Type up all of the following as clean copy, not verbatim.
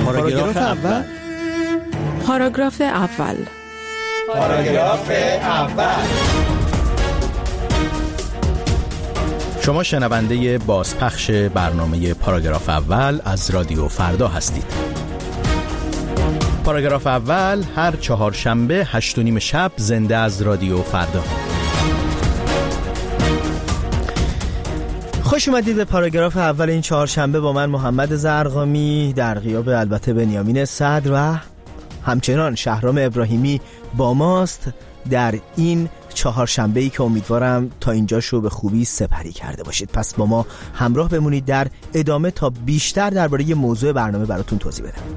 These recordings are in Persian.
پاراگراف اول. پاراگراف اول. پاراگراف اول. شما شنونده بازپخش برنامه پاراگراف اول از رادیو فردا هستید. پاراگراف اول هر چهارشنبه 8:30 شب زنده از رادیو فردا. خوش اومدید به پاراگراف اول این چهارشنبه با من محمد زرقامی، در غیاب البته بنیامین صدر و همچنان شهرام ابراهیمی با ماست در این چهارشنبه‌ای که امیدوارم تا اینجاشو به خوبی سپری کرده باشید. پس با ما همراه بمونید در ادامه تا بیشتر درباره موضوع برنامه براتون توضیح بدم.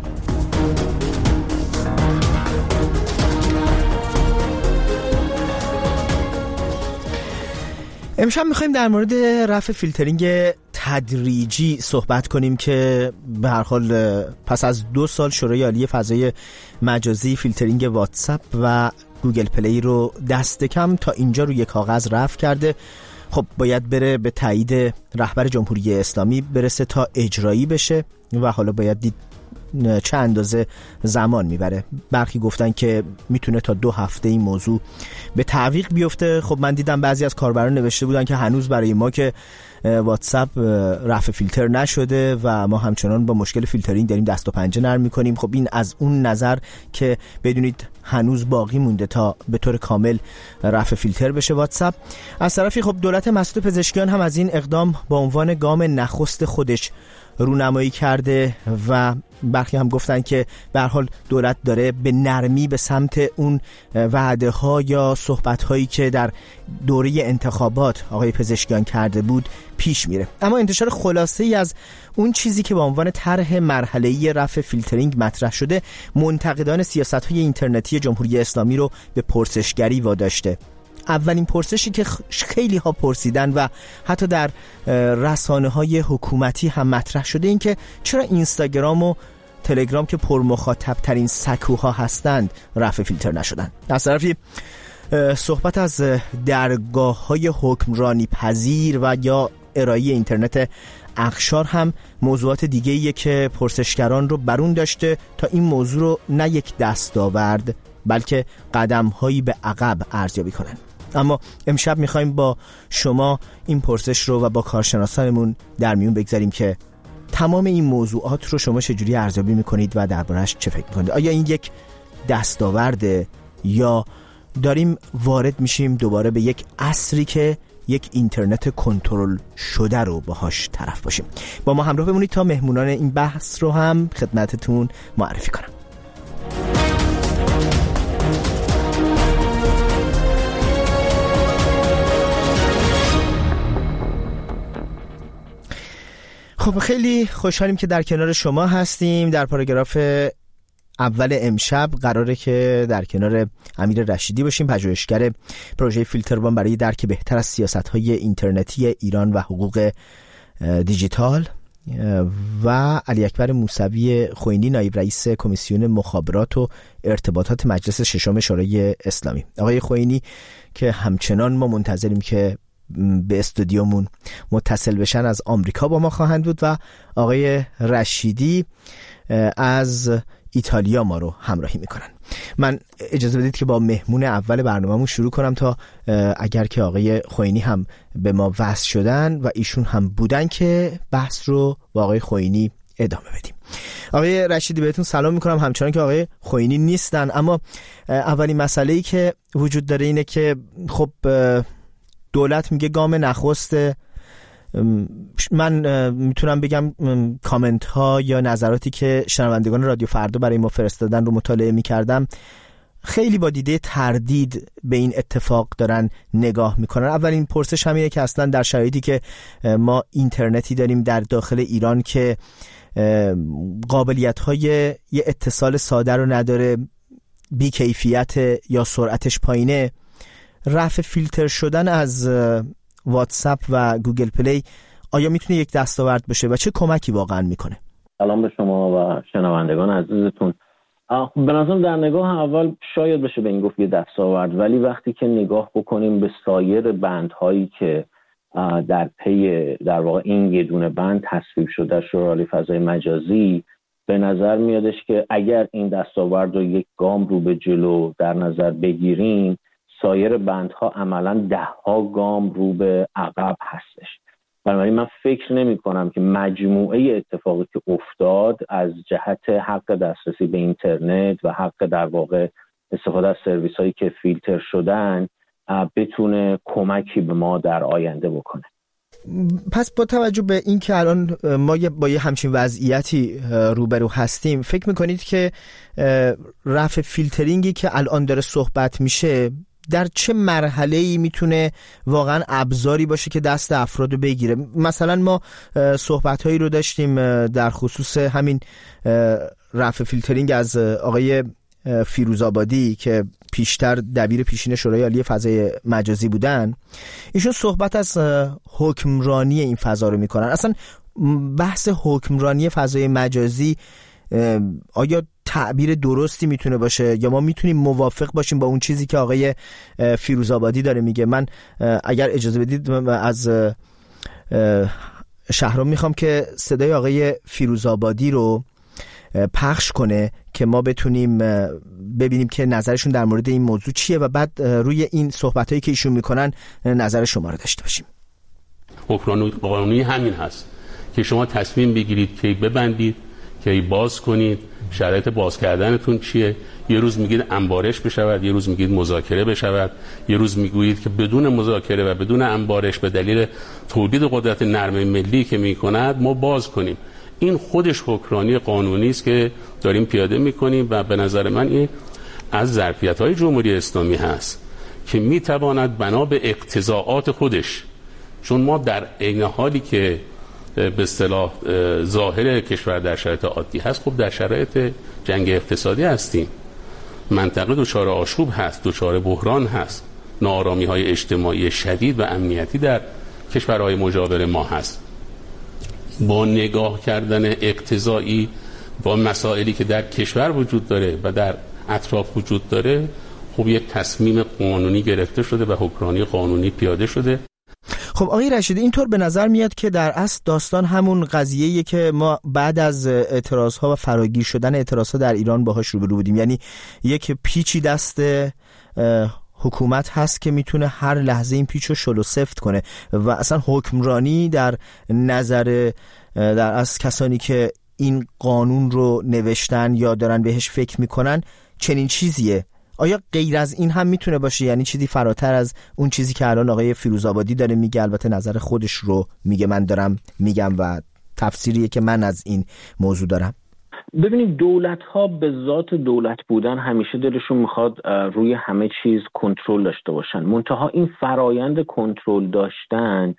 امشب میخوایم در مورد رفع فیلترینگ تدریجی صحبت کنیم که به هر حال پس از 2 سال شورای عالی فضای مجازی فیلترینگ واتساپ و گوگل پلی رو دست کم تا اینجا روی کاغذ رفع کرده. خب باید بره به تایید رهبر جمهوری اسلامی برسه تا اجرایی بشه و حالا باید دید چه اندازه زمان میبره. برخی گفتن که میتونه تا 2 هفته این موضوع به تعویق بیفته. خب من دیدم بعضی از کاربران نوشته بودن که هنوز برای ما که واتساپ رفع فیلتر نشده و ما همچنان با مشکل فیلترینگ داریم دست و پنجه نرم میکنیم. خب این از اون نظر که بدونید هنوز باقی مونده تا به طور کامل رفع فیلتر بشه واتساپ. از طرفی خب دولت مسعود پزشکیان هم از این اقدام با عنوان گام نخست خودش رونمایی کرده و برخی هم گفتن که به هر حال دولت داره به نرمی به سمت اون وعده ها یا صحبت هایی که در دوره انتخابات آقای پزشکیان کرده بود پیش میره. اما انتشار خلاصه ای از اون چیزی که با عنوان طرح مرحله‌ای رفع فیلترینگ مطرح شده منتقدان سیاست‌های اینترنتی جمهوری اسلامی رو به پرسشگری واداشته. اولین پرسشی که خیلی ها پرسیدن و حتی در رسانه‌های حکومتی هم مطرح شده این که چرا اینستاگرام و تلگرام که پرمخاطب ترین سکوها هستند رفع فیلتر نشدن. از طرفی صحبت از درگاه‌های حکمرانی پذیر و یا ارائه اینترنت اقشار هم موضوعات دیگه‌ایه که پرسشگران رو برون داشته تا این موضوع رو نه یک دستاورد بلکه قدم‌هایی به عقب ارزیابی کنن. اما امشب میخوایم با شما این پرسش رو و با کارشناسانمون در میون بگذاریم که تمام این موضوعات رو شما چجوری ارزیابی میکنید و درباره‌اش چه فکر میکنید؟ آیا این یک دستاورده یا داریم وارد میشیم دوباره به یک عصری که یک اینترنت کنترل شده رو باهاش طرف باشیم؟ با ما همراه بمونید تا مهمونان این بحث رو هم خدمتتون معرفی کنم. خب خیلی خوشحالیم که در کنار شما هستیم. در پاراگراف اول امشب قراره که در کنار امیر رشیدی باشیم، پژوهشگر پروژه فیلتربان برای درک بهتر از سیاست‌های اینترنتی ایران و حقوق دیجیتال و علی اکبر موسوی خوئینی، نایب رئیس کمیسیون مخابرات و ارتباطات مجلس ششم شورای اسلامی. آقای خوئینی که همچنان ما منتظریم که به استودیومون متصل بشن از آمریکا با ما خواهند بود و آقای رشیدی از ایتالیا ما رو همراهی میکنن. من اجازه بدید که با مهمون اول برنامه‌مون شروع کنم تا اگر که آقای خوئینی هم به ما وصل شدن و ایشون هم بودن که بحث رو با آقای خوئینی ادامه بدیم. آقای رشیدی بهتون سلام میکنم، همچنان که آقای خوئینی نیستن. اما اولین مسئله‌ای که وجود داره اینه که خب دولت میگه گام نخست. من میتونم بگم کامنت ها یا نظراتی که شنوندگان رادیو فردا برای ما فرستادن رو مطالعه میکردم، خیلی با دیده تردید به این اتفاق دارن نگاه میکنن. اولین پرسش همینه که اصلا در شرایطی که ما اینترنتی داریم در داخل ایران که قابلیت های یه اتصال ساده رو نداره، بی کیفیت یا سرعتش پایینه، رفع فیلتر شدن از واتساپ و گوگل پلی آیا میتونه یک دستاورد بشه و چه کمکی واقعا میکنه؟ سلام به شما و شنوندگان عزیزتون. به نظرم در نگاه اول شاید بشه به این گفت یه دستاورد، ولی وقتی که نگاه بکنیم به سایر بندهایی که در پی در واقع این یه دونه بند تصویب شده شورای عالی فضای مجازی، به نظر میادش که اگر این دستاورد رو یک گام رو به جلو در نظر بگیریم، سایر بندها عملاً 10 گام رو به عقب هستش. بنابراین من فکر نمی کنم که مجموعه اتفاقی که افتاد از جهت حق دسترسی به اینترنت و حق در واقع استفاده از سرویس هایی که فیلتر شدن بتونه کمکی به ما در آینده بکنه. پس با توجه به این که الان ما با یه همچین وضعیتی روبرو هستیم، فکر میکنید که رفع فیلترینگی که الان داره صحبت میشه در چه مرحله‌ای میتونه واقعا ابزاری باشه که دست افراد رو بگیره؟ مثلا ما صحبت‌هایی رو داشتیم در خصوص همین رفع فیلترینگ از آقای فیروزآبادی که پیشتر دبیر پیشین شورای عالی فضای مجازی بودن. ایشون صحبت از حکمرانی این فضا رو میکنن. اصلا بحث حکمرانی فضای مجازی آیا تعبیر درستی میتونه باشه یا ما میتونیم موافق باشیم با اون چیزی که آقای فیروزآبادی داره میگه؟ من اگر اجازه بدید از شهرام میخوام که صدای آقای فیروزآبادی رو پخش کنه که ما بتونیم ببینیم که نظرشون در مورد این موضوع چیه و بعد روی این صحبتایی که ایشون میکنن نظر شما رو داشته باشیم. حکمرانی قانونی همین هست که شما تصمیم بگیرید که ببندید، که باز کنید، شرایط باز کردنتون چیه. یه روز میگید انبارش بشود، یه روز میگید مذاکره بشود، یه روز میگویید که بدون مذاکره و بدون انبارش به دلیل تولید قدرت نرم ملی که میکند ما باز کنیم. این خودش حکمرانی قانونی است که داریم پیاده میکنیم و به نظر من این از ظرفیت‌های جمهوری اسلامی هست که میتواند بنا به اقتضاعات خودش، چون ما در عین حالی که به اصطلاح ظاهر کشور در شرایط عادی هست، خب در شرایط جنگ اقتصادی هستیم، منطقه دچار آشوب هست، دچار بحران هست، ناآرامی‌های اجتماعی شدید و امنیتی در کشورهای مجاور ما هست. با نگاه کردن اقتضایی با مسائلی که در کشور وجود داره و در اطراف وجود داره، خب یک تصمیم قانونی گرفته شده و حکمرانی قانونی پیاده شده. خب آقای رشیدی، اینطور به نظر میاد که در اصل داستان همون قضیه‌ایه که ما بعد از اعتراضها و فراگیر شدن اعتراضها در ایران باهاش روبرو بودیم. یعنی یک پیچی دست حکومت هست که میتونه هر لحظه این پیچ رو شل و سفت کنه و اصلا حکمرانی در نظر در از کسانی که این قانون رو نوشتن یا دارن بهش فکر میکنن چنین چیزیه. آیا غیر از این هم میتونه باشه؟ یعنی چیزی فراتر از اون چیزی که الان آقای فیروزآبادی داره میگه، البته نظر خودش رو میگه، من دارم میگم و تفسیریه که من از این موضوع دارم. ببینید، دولت‌ها به ذات دولت بودن همیشه دلشون میخواد روی همه چیز کنترل داشته باشن. منتها این فرایند کنترل داشتن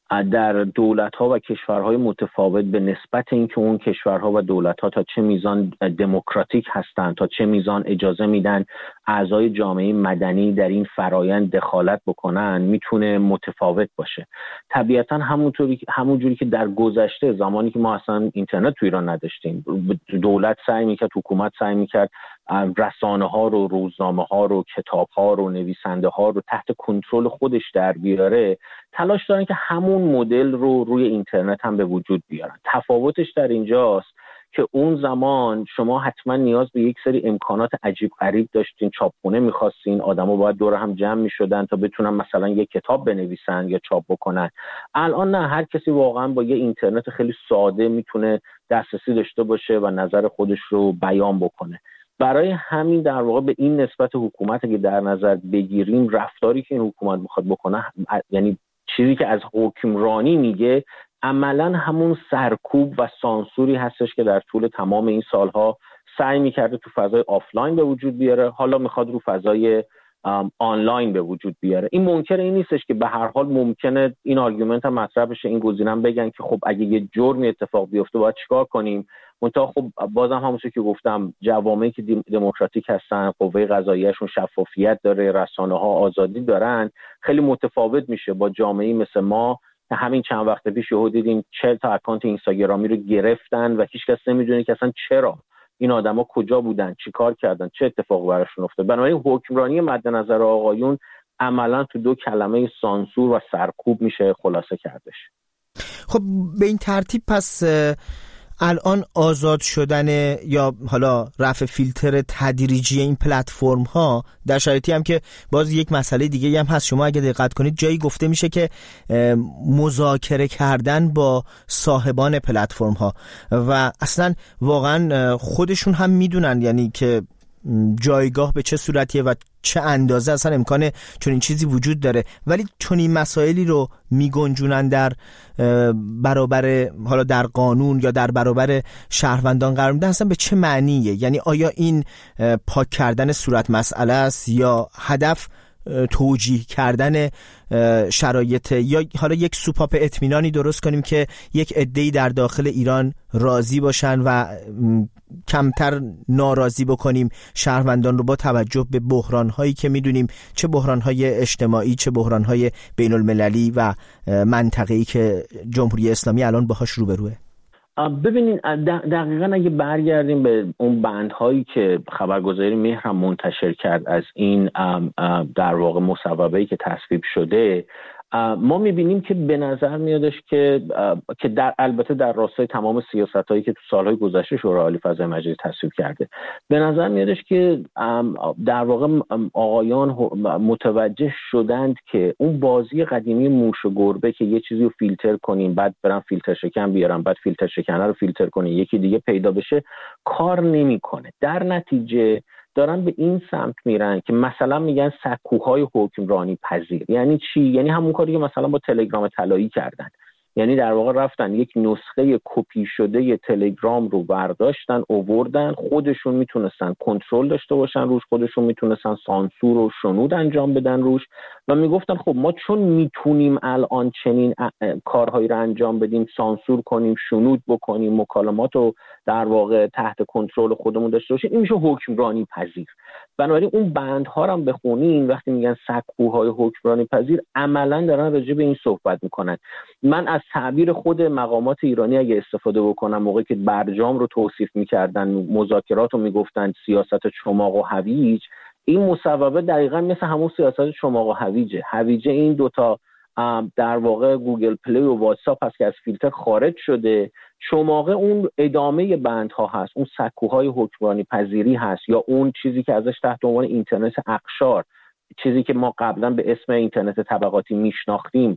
در دولت‌ها و کشورهای متفاوت به نسبت اینکه اون کشورها و دولت‌ها تا چه میزان دموکراتیک هستند، تا چه میزان اجازه میدن اعضای جامعه مدنی در این فرایند دخالت بکنن، میتونه متفاوت باشه. طبیعتاً همونجوری که در گذشته زمانی که ما اصلا اینترنت تو ایران نداشتیم، دولت سعی میکرد، حکومت سعی میکرد رسانه ها رو، روزنامه ها رو، کتاب ها رو، نویسنده ها رو تحت کنترل خودش در بیاره، تلاش دارن که همون مدل رو روی اینترنت هم به وجود بیارن. تفاوتش در اینجاست که اون زمان شما حتما نیاز به یک سری امکانات عجیب غریب داشتین، چاپخونه می‌خواستین، آدما باید دور هم جمع می‌شدن تا بتونن مثلا یک کتاب بنویسن یا چاپ بکنن. الان نه، هر کسی واقعا با یه اینترنت خیلی ساده میتونه دسترسی داشته باشه و نظر خودش رو بیان بکنه. برای همین در واقع به این نسبت حکومت که در نظر بگیریم، رفتاری که این حکومت میخواد بکنه، یعنی چیزی که از حکمرانی میگه، عملاً همون سرکوب و سانسوری هستش که در طول تمام این سالها سعی میکرده تو فضای آفلاین به وجود بیاره، حالا میخواد رو فضای آنلاین به وجود بیاره. این منکر این نیستش که به هر حال ممکنه این آرگومنت هم مطرح بشه، این گزینه‌ام بگن که خب اگه یه جرمی اتفاق بیفته باید چیکار کنیم. منتها خب بازم همونطور که گفتم، جوامعی که دموکراتیک هستن، قوه قضاییه‌شون شفافیت داره، رسانه‌ها آزادی دارن، خیلی متفاوت میشه با جامعه‌ای مثل ما. همین چند وقت پیش یهو دیدیم 40 تا اکانت اینستاگرامی رو گرفتن و هیچ کس نمیدونه که اصلا چرا، این آدما کجا بودن، چی کار کردن، چه اتفاقی براشون افتاد. بنابراین حکمرانی مد نظر آقایون عملاً تو دو کلمه سانسور و سرکوب میشه خلاصه کردش. خب به این ترتیب پس الان آزاد شدن یا حالا رفع فیلتر تدریجی این پلتفرم ها در شرایطی هم که باز یک مسئله دیگه هم هست، شما اگه دقت کنید جایی گفته میشه که مذاکره کردن با صاحبان پلتفرم ها و اصلا واقعا خودشون هم میدونن یعنی که جایگاه به چه صورتیه و چه اندازه اصلا امکان چنین چیزی وجود داره، ولی چنین مسائلی رو میگنجونن در برابر حالا در قانون یا در برابر شهروندان قرار میدن. اصلا به چه معنیه؟ یعنی آیا این پاک کردن صورت مسئله است یا هدف توجیه کردن شرایط یا حالا یک سوپاپ اطمینانی درست کنیم که یک عده‌ای در داخل ایران راضی باشن و کمتر ناراضی بکنیم شهروندان رو با توجه به بحران‌هایی که می‌دونیم، چه بحران‌های اجتماعی چه بحران‌های بین‌المللی و منطقه‌ای که جمهوری اسلامی الان باهاش روبروه؟ ببینید دقیقاً اگه برگردیم به اون بندهایی که خبرگزاری مهر هم منتشر کرد از این در واقع مصوبه‌ای که تصویب شده، ما میبینیم که به نظر میادش که البته در راستای تمام سیاستایی که تو سالهای گذشته شورای عالی فضای مجازی تصویب کرده، به نظر میادش که در واقع آقایان متوجه شدند که اون بازی قدیمی موش و گربه که یه چیزی رو فیلتر کنیم بعد برن فیلتر شکن بیارن بعد فیلتر شکنه رو فیلتر کنیم یکی دیگه پیدا بشه کار نمیکنه. در نتیجه دارن به این سمت میرن که مثلا میگن سکوهای حکمرانی پذیر. یعنی چی؟ یعنی همون کاری که مثلا با تلگرام طلایی کردن، یعنی در واقع رفتن یک نسخه کپی شده تلگرام رو برداشتن آوردن، خودشون میتونستن کنترل داشته باشن روش، خودشون میتونستن سانسور و شنود انجام بدن روش و میگفتن خب ما چون میتونیم الان چنین کارهایی رو انجام بدیم، سانسور کنیم، شنود بکنیم، مکالمات رو در واقع تحت کنترل خودمون داشته باشیم، این میشه حکمرانی پذیر. بنابراین اون بندها رو هم بخونین وقتی میگن سکوهای حکمرانی پذیر عملا دارن راجع به این صحبت میکنن. من از تعبیر خود مقامات ایرانی اگه استفاده بکنم، موقعی که برجام رو توصیف میکردن، مذاکرات رو میگفتن سیاست چماق و هویج، این مصوبه دقیقاً مثل همون سیاست چماق و هویجه. هویجه این دوتا در واقع گوگل پلی و واتساپ هست که از فیلتر خارج شده، چماقه اون ادامه بندها هست، اون سکوهای حکمرانی پذیری هست یا اون چیزی که ازش تحت عنوان اینترنت اقشار، چیزی که ما قبلا به اسم اینترنت طبقاتی میشناختیم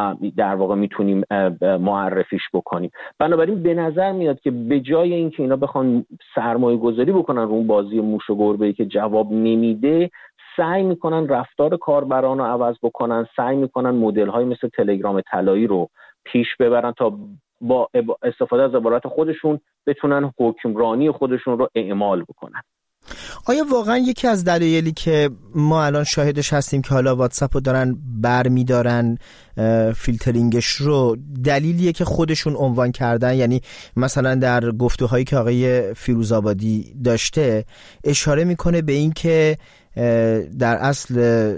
در واقع میتونیم معرفیش بکنیم. بنابراین به نظر میاد که به جای اینکه اینا بخوان سرمایه گذاری بکنن رو اون بازی موش و گربه‌ای که جواب نمیده، سعی میکنن رفتار کاربران رو عوض بکنن، سعی میکنن مدل‌های مثل تلگرام طلایی رو پیش ببرن تا با استفاده از عبارات خودشون بتونن حکمرانی خودشون رو اعمال بکنن. آیا واقعا یکی از دلایلی که ما الان شاهدش هستیم که حالا واتساپ رو دارن برمیدارن فیلترینگش رو، دلیلیه که خودشون عنوان کردن؟ یعنی مثلا در گفتگوهایی که آقای فیروزآبادی داشته اشاره میکنه به این که در اصل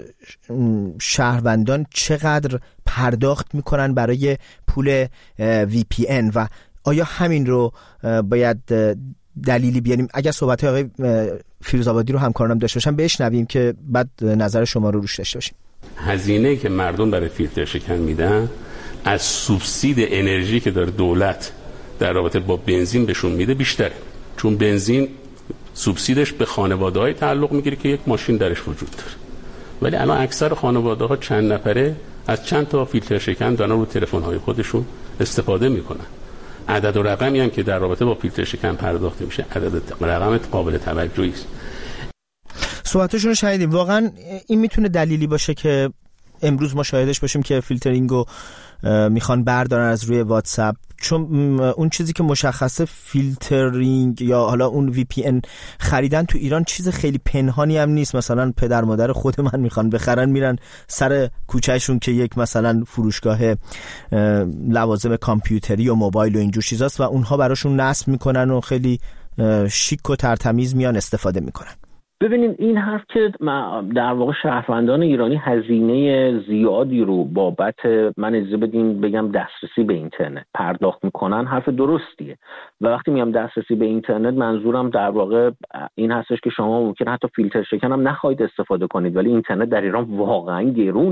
شهروندان چقدر پرداخت میکنن برای پول VPN و آیا همین رو باید دلیلی بیاریم؟ اگر صحبت آقای فیروزآبادی رو همکارانم داشته باشن بشنویم که بعد نظر شما رو روش داشته باشیم. هزینه که مردم برای فیلتر شکن میدن از سوبسید انرژی که داره دولت در رابطه با بنزین بهشون میده بیشتره، چون بنزین سوبسیدش به خانواده‌های تعلق میگیره که یک ماشین درش وجود داره، ولی الان اکثر خانواده‌ها چند نفره از چند تا فیلتر شکن دارن رو تلفن‌های خودشون استفاده میکنن. عدد و رقمی هم که در رابطه با فیلتر شکن پرداخت میشه عدد رقم قابل توجهی است. صحبتشون رو شنیدیم. واقعا این میتونه دلیلی باشه که امروز ما شاهدش باشیم که فیلترینگو میخوان بردارن از روی واتساپ، چون اون چیزی که مشخصه فیلترینگ یا حالا اون VPN خریدن تو ایران چیز خیلی پنهانی هم نیست. مثلا پدر مادر خود من میخوان بخرن میرن سر کوچهشون که یک مثلا فروشگاه لوازم کامپیوتری و موبایل و اینجور چیزاست و اونها براشون نصب میکنن و خیلی شیک و ترتمیز میان استفاده میکنن. ببینید این حرف که در واقع شهروندان ایرانی هزینه زیادی رو بابت من اجازه بدین بگم دسترسی به اینترنت پرداخت میکنن حرف درستیه و وقتی میگم دسترسی به اینترنت منظورم در واقع این هستش که شما ممکن حتی فیلتر شکن هم نخواهید استفاده کنید، ولی اینترنت در ایران واقعا گرونه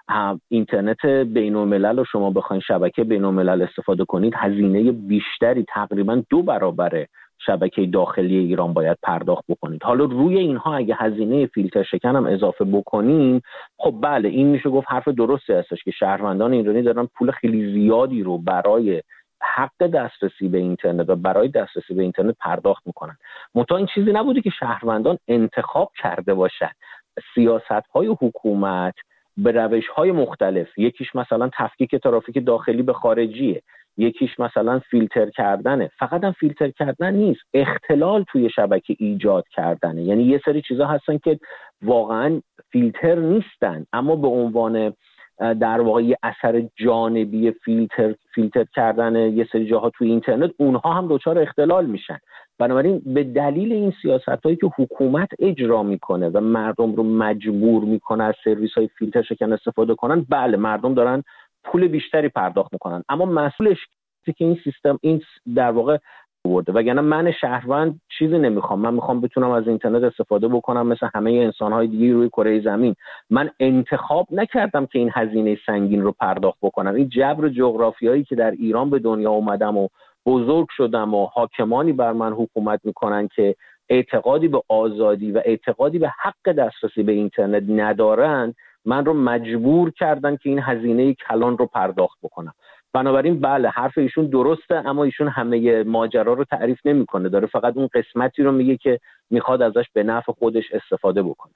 اینترنت بین‌الملل رو شما بخواید شبکه بین‌الملل استفاده کنید، هزینه بیشتری تقریبا 2 برابر شبکه داخلی ایران باید پرداخت بکنید. حالا روی اینها اگه هزینه فیلتر شکن هم اضافه بکنیم، خب بله این میشه گفت حرف درستی هستش که شهروندان ایرانی دارن پول خیلی زیادی رو برای حق دسترسی به اینترنت و برای دسترسی به اینترنت پرداخت میکنن. منتها این چیزی نبوده که شهروندان انتخاب کرده باشند. سیاست‌های حکومت به روش‌های مختلف، یکیش مثلا تفکیک ترافیک داخلی به خارجیه، یکیش مثلا فیلتر کردنه. فقط هم فیلتر کردن نیست، اختلال توی شبکه ایجاد کردنه. یعنی یه سری چیزا هستن که واقعا فیلتر نیستن اما به عنوان در واقع یه اثر جانبی فیلتر کردن یه سری جاها توی اینترنت، اونها هم دچار اختلال میشن. بنابراین به دلیل این سیاست‌هایی که حکومت اجرا میکنه و مردم رو مجبور میکنه از سرویس‌های فیلتر شکن استفاده کنن، بله مردم دارن پول بیشتری پرداخت میکنن، اما مسئولش که این سیستم این در واقع برده. وگرنه من شهروند چیزی نمیخوام، من میخوام بتونم از اینترنت استفاده بکنم مثل همه انسان‌های دیگه روی کره زمین. من انتخاب نکردم که این هزینه سنگین رو پرداخت بکنم. این جبر جغرافیایی که در ایران به دنیا اومدم و بزرگ شدم و حاکمانی بر من حکومت میکنن که اعتقادی به آزادی و اعتقادی به حق دسترسی به اینترنت ندارن، من رو مجبور کردن که این هزینه کلان رو پرداخت بکنم. بنابراین بله حرف ایشون درسته، اما ایشون همه ماجرا رو تعریف نمیکنه، داره فقط اون قسمتی رو میگه که میخواد ازش به نفع خودش استفاده بکنه.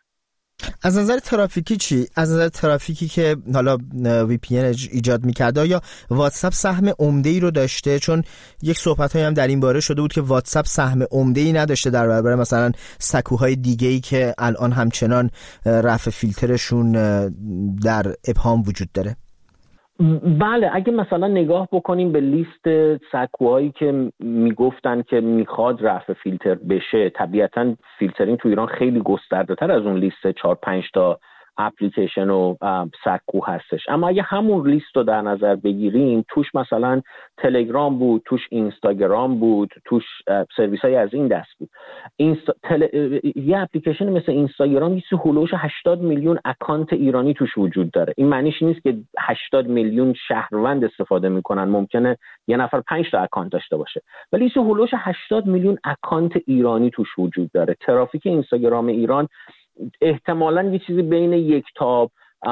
از نظر ترافیکی چی؟ از نظر ترافیکی که حالا VPN ایجاد میکرده یا واتساپ سهم عمده‌ای رو داشته؟ چون یک صحبت‌هایی هم در این باره شده بود که واتساپ سهم عمده‌ای نداشته در برابر مثلا سکوهای دیگه‌ای که الان همچنان رفع فیلترشون در ابهام وجود داره. بله اگه مثلا نگاه بکنیم به لیست سکوهایی که میگفتن که میخواد رفع فیلتر بشه، طبیعتا فیلترینگ تو ایران خیلی گسترده تر از اون لیست 4-5 تا اپلیکیشن و سکو هستش. اما اگه همون لیست رو در نظر بگیریم، توش مثلا تلگرام بود، توش اینستاگرام بود، توش سرویس های از این دست بود. یه اپلیکیشن مثل اینستاگرام یه هولوش 80 میلیون اکانت ایرانی توش وجود داره. این معنیش نیست که 80 میلیون شهروند استفاده میکنن، ممکنه یه نفر 5 تا اکانت داشته باشه، ولی یه هولوش 80 میلیون اکانت ایرانی توش وجود داره. ترافیک اینستاگرام ایران احتمالاً یه چیزی بین 1 تا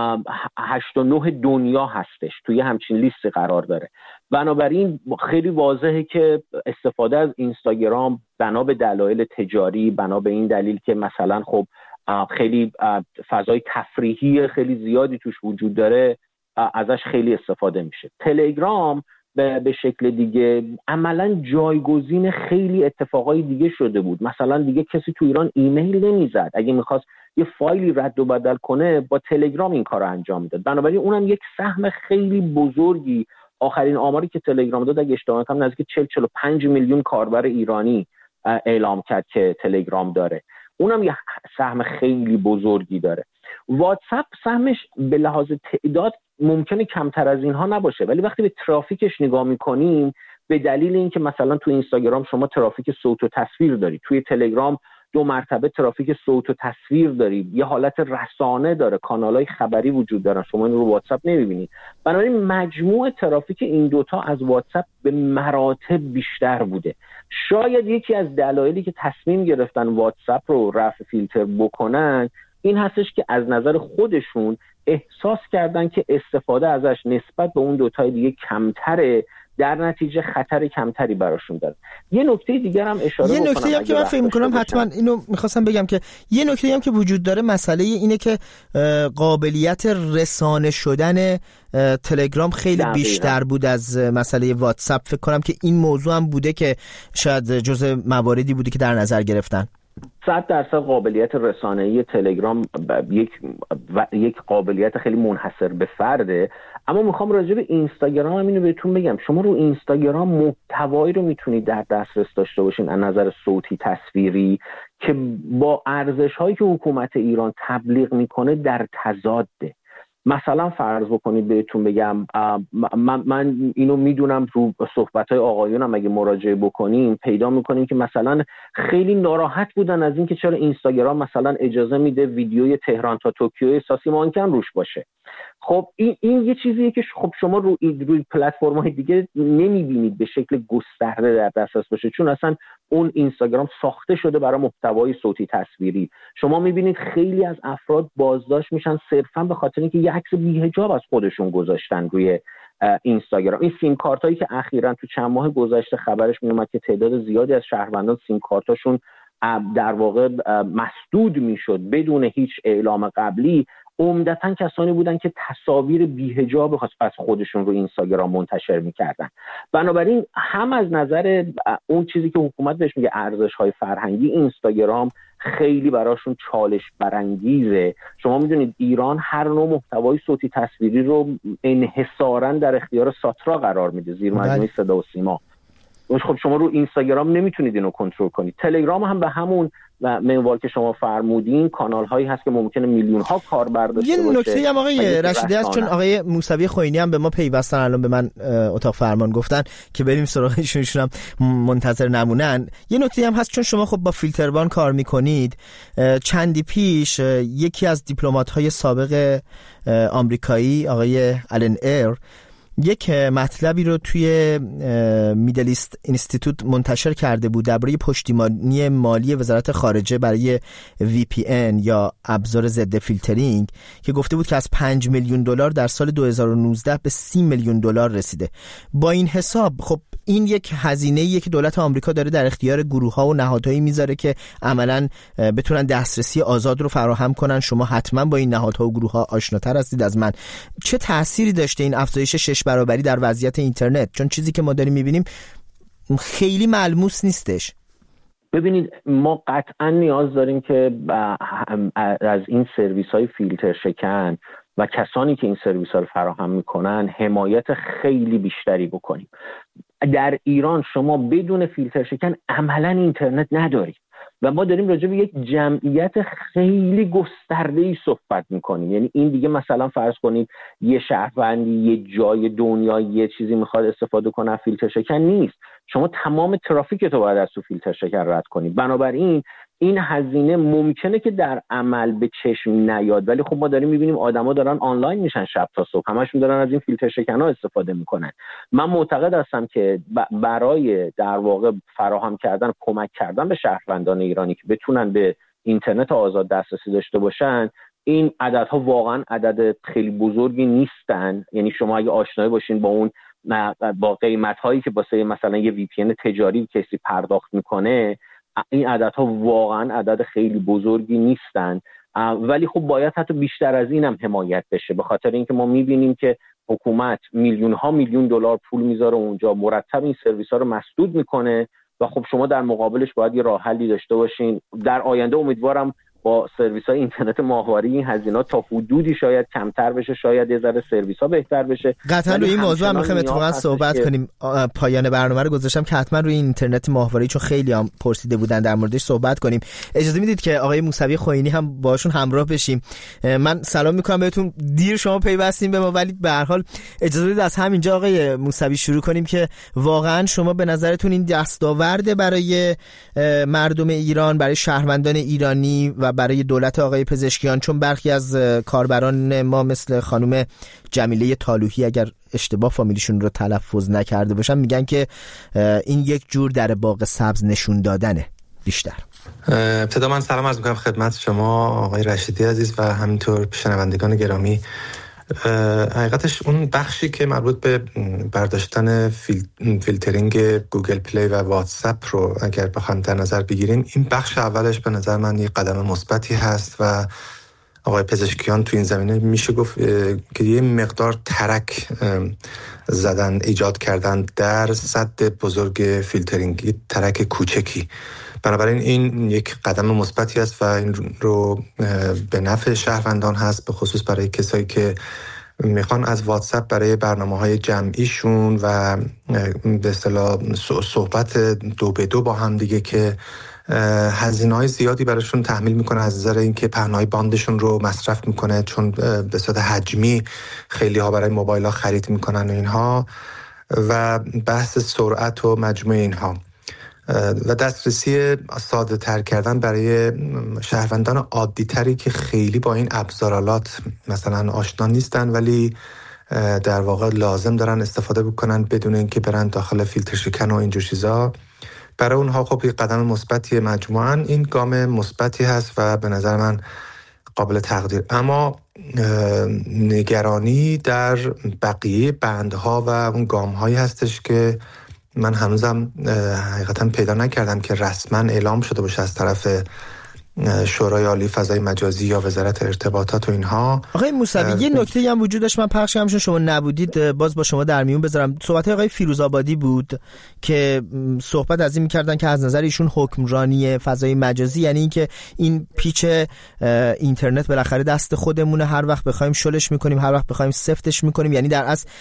8 و 9 دنیا هستش، توی همچین لیستی قرار داره. بنابراین خیلی واضحه که استفاده از اینستاگرام بنا به دلایل تجاری، بنا به این دلیل که مثلا خب خیلی فضای تفریحی خیلی زیادی توش وجود داره، ازش خیلی استفاده میشه. تلگرام به شکل دیگه عملا جایگزین خیلی اتفاقای دیگه شده بود. مثلا دیگه کسی تو ایران ایمیل نمیزد، اگه میخواست یه فایلی رد و بدل کنه با تلگرام این کار رو انجام میداد. بنابراین اونم یک سهم خیلی بزرگی، آخرین آماری که تلگرام داد اگه اشتباه نکنم نزدیک 40-45 میلیون کاربر ایرانی اعلام کرد که تلگرام داره. اونم یه سهم خیلی بزرگی داره. واتساپ سهمش به لحاظ تعداد ممکنه کمتر از اینها نباشه، ولی وقتی به ترافیکش نگاه میکنیم، به دلیل اینکه مثلا تو اینستاگرام شما ترافیک صوت و تصویر داری، توی تلگرام 2 مرتبه ترافیک صوت و تصویر داری، یه حالت رسانه داره، کانالای خبری وجود دارن، شما این رو واتساپ نمیبینید. بنابراین مجموع ترافیک این دوتا از واتساپ به مراتب بیشتر بوده. شاید یکی از دلایلی که تصمیم گرفتن واتساپ رو رفع فیلتر بکنن این هستش که از نظر خودشون احساس کردن که استفاده ازش نسبت به اون دوتای دیگه کمتره، در نتیجه خطر کمتری براشون داره. یه نکته دیگر هم اشاره بکنم، یه نکته هم که من فکر می‌کنم حتما اینو می‌خواستم بگم که یه نکته هم که وجود داره مسئله اینه که قابلیت رسانه شدن تلگرام خیلی بیشتر بود از مسئله واتساپ. فکر کنم که این موضوع هم بوده که شاید جزء مواردی بوده که در نظر گرفتن. 100% قابلیت رسانه‌ای تلگرام یک قابلیت خیلی منحصر به فرده. اما میخوام راجع به اینستاگرام هم اینو بهتون بگم، شما رو اینستاگرام محتوایی رو میتونید در دسترس داشته باشین از نظر صوتی من که با ارزش‌هایی که حکومت ایران تبلیغ میکنه در تضاده. مثلا فرض بکنید بهتون بگم، من اینو میدونم رو صحبت‌های آقایونم اگه مراجعه بکنیم پیدا میکنیم که مثلا خیلی ناراحت بودن از این که چرا اینستاگرام مثلا اجازه میده ویدیوی تهران تا توکیو احساسی مانکن روش باشه. خب این یه چیزیه که خب شما روی پلتفرم‌های دیگه نمی‌بینید به شکل گسترده در دسترس باشه، چون اصلا اون اینستاگرام ساخته شده برای محتوای صوتی تصویری. شما می‌بینید خیلی از افراد بازداشت میشن صرفاً به خاطر اینکه یه عکس بی‌حجاب از خودشون گذاشتن روی اینستاگرام. این سیم کارتایی که اخیراً تو چند ماه گذشته خبرش میومد که تعداد زیادی از شهروندان سیم کارتاشون در واقع مسدود میشد بدون هیچ اعلام قبلی، عمدتاً کسانی بودن که تصاویر بی‌حجاب از خودشون رو اینستاگرام منتشر میکردن. بنابراین هم از نظر اون چیزی که حکومت بهش میگه ارزش‌های فرهنگی، اینستاگرام خیلی براشون چالش برانگیزه. شما میدونید ایران هر نوع محتوای صوتی تصویری رو انحصاراً در اختیار ساترا قرار میده، زیر مجموعه صدا و سیما. خب شما رو اینستاگرام نمیتونید اینو کنترل کنید. تلگرام هم به همون منوال که شما فرمودین کانال هایی هست که ممکنه میلیون ها کاربر داشته باشه. یه نکته هم آقای رشیدی هست، چون آقای موسوی خوئینی هم به ما پیوستن، الان به من اتاق فرمان گفتن که بریم سراغشون، هم منتظر نمونن. یه نکته هم هست، چون شما خب با فیلتربان کار میکنید، چندی پیش یکی از دیپلمات های سابق آمریکایی آقای آلن ایر یک مطلبی رو توی میدل ایست اینستیتوت منتشر کرده بود درباره پشتیبانی مالی وزارت خارجه برای VPN یا ابزار ضد فیلترینگ، که گفته بود که از 5 میلیون دلار در سال 2019 به 30 میلیون دلار رسیده. با این حساب خب این یک هزینه‌ایه که دولت آمریکا داره در اختیار گروه‌ها و نهادهایی میذاره که عملاً بتونن دسترسی آزاد رو فراهم کنن. شما حتما با این نهادها و گروه‌ها آشناتر هستید از من. چه تأثیری داشته این افزایش 6 برابری در وضعیت اینترنت؟ چون چیزی که ما داریم می‌بینیم خیلی ملموس نیستش. ببینید ما قطعا نیاز داریم که از این سرویس‌های فیلتر شکن و کسانی که این سرویس‌ها رو فراهم میکنن حمایت خیلی بیشتری بکنیم. در ایران شما بدون فیلتر شکن عملاً اینترنت ندارید و ما داریم راجع به یک جمعیت خیلی گسترده‌ای صحبت میکنیم. یعنی این دیگه مثلا فرض کنید یه شهروندی یه جای دنیا یه چیزی میخواد استفاده کنه از فیلتر شکن نیست، شما تمام ترافیک تو باید از تو فیلتر شکن رد کنید. بنابراین این هزینه ممکنه که در عمل به چشم نیاد، ولی خب ما داریم میبینیم آدما دارن آنلاین میشن شب تا صبح، همشون دارن از این فیلتر شکن‌ها استفاده میکنن. من معتقد هستم که برای در واقع فراهم کردن کمک کردن به شهروندان ایرانی که بتونن به اینترنت آزاد دسترسی داشته باشن، این عددها واقعا عدد خیلی بزرگی نیستن. یعنی شما اگه آشنایی باشین با اون با قیمت‌هایی که واسه مثلا یه VPN تجاری کسی پرداخت میکنه، این عددها واقعا عدد خیلی بزرگی نیستن، ولی خب باید حتی بیشتر از این هم حمایت بشه، به خاطر اینکه ما میبینیم که حکومت میلیون دلار پول میذاره اونجا، مرتب این سرویس ها رو مسدود میکنه و خب شما در مقابلش باید یه راه حلی داشته باشین. در آینده امیدوارم با سرویس های اینترنت ماهواره این هزینه‌ها تا حدودی شاید کمتر بشه، شاید یه ذره سرویس ها بهتر بشه. قطعا روی این موضوع هم می‌خوایم اتفاقا صحبت کنیم. پایان برنامه رو گذاشتم که حتما روی اینترنت ماهواره، چون خیلی هم پرسیده بودن در موردش صحبت کنیم. اجازه میدید که آقای موسوی خوئینی هم باشون همراه بشیم؟ من سلام میکنم بهتون. دیر شما پیوستین به ما، ولی به هر حال اجازه بدید از همینجا آقای موسوی شروع کنیم که واقعا شما به نظرتون این دستاورد برای مردم ایران، برای شهروندان ایرانی و برای دولت آقای پزشکیان، چون برخی از کاربران ما مثل خانم جمیله طالوحی اگر اشتباه فامیلیشون رو تلفظ نکرده باشم میگن که این یک جور در باغ سبز نشون دادنه بیشتر. ابتدا من سلام عرض میکنم خدمت شما آقای رشیدی عزیز و همینطور شنوندگان گرامی. حقیقتش اون بخشی که مربوط به برداشتن فیلترینگ گوگل پلی و واتساپ رو اگر بخوایم در نظر بگیریم، این بخش اولش به نظر من یک قدم مثبتی هست و آقای پزشکیان تو این زمینه میشه گفت که یه مقدار ترک زدن، ایجاد کردن در سد بزرگ فیلترینگ، ترک کوچکی. بنابراین این یک قدم مثبتی است و این رو به نفع شهروندان هست، به خصوص برای کسایی که میخوان از واتساپ برای برنامه‌های جمعیشون و به اصطلاح صحبت 2 به 2 با هم دیگه که هزینه‌های زیادی براشون تحمیل میکنه از نظر اینکه پهنای باندشون رو مصرف میکنه، چون به صورت حجمی خیلی ها برای موبایل ها خرید میکنن و اینها، و بحث سرعت و مجموع اینها. و دسترسی ساده تر کردن برای شهروندان عادی تری که خیلی با این ابزارالات مثلا آشنا نیستن ولی در واقع لازم دارن استفاده بکنن بدون اینکه برن داخل فیلتر شکن و اینجور چیزا. برای اونها خب یک قدم مثبتی مجموعاً این گام مثبتی هست و به نظر من قابل تقدیر. اما نگرانی در بقیه بندها و اون گام‌هایی هستش که من هنوزم حقیقتا پیدا نکردم که رسما اعلام شده باشه از طرف شورای عالی فضای مجازی یا وزارت ارتباطات و اینها. آقای موسوی یه نکته هم وجود داشت، من پخش کردم چون شما نبودید باز با شما در میون بذارم. صحبت آقای فیروزآبادی بود که صحبت از این می‌کردن که از نظر ایشون حکمرانی فضای مجازی یعنی اینکه این پیچ اینترنت بالاخره دست خودمونه، هر وقت بخوایم شلش می‌کنیم، هر وقت بخوایم سفتش می‌کنیم، یعنی در اصل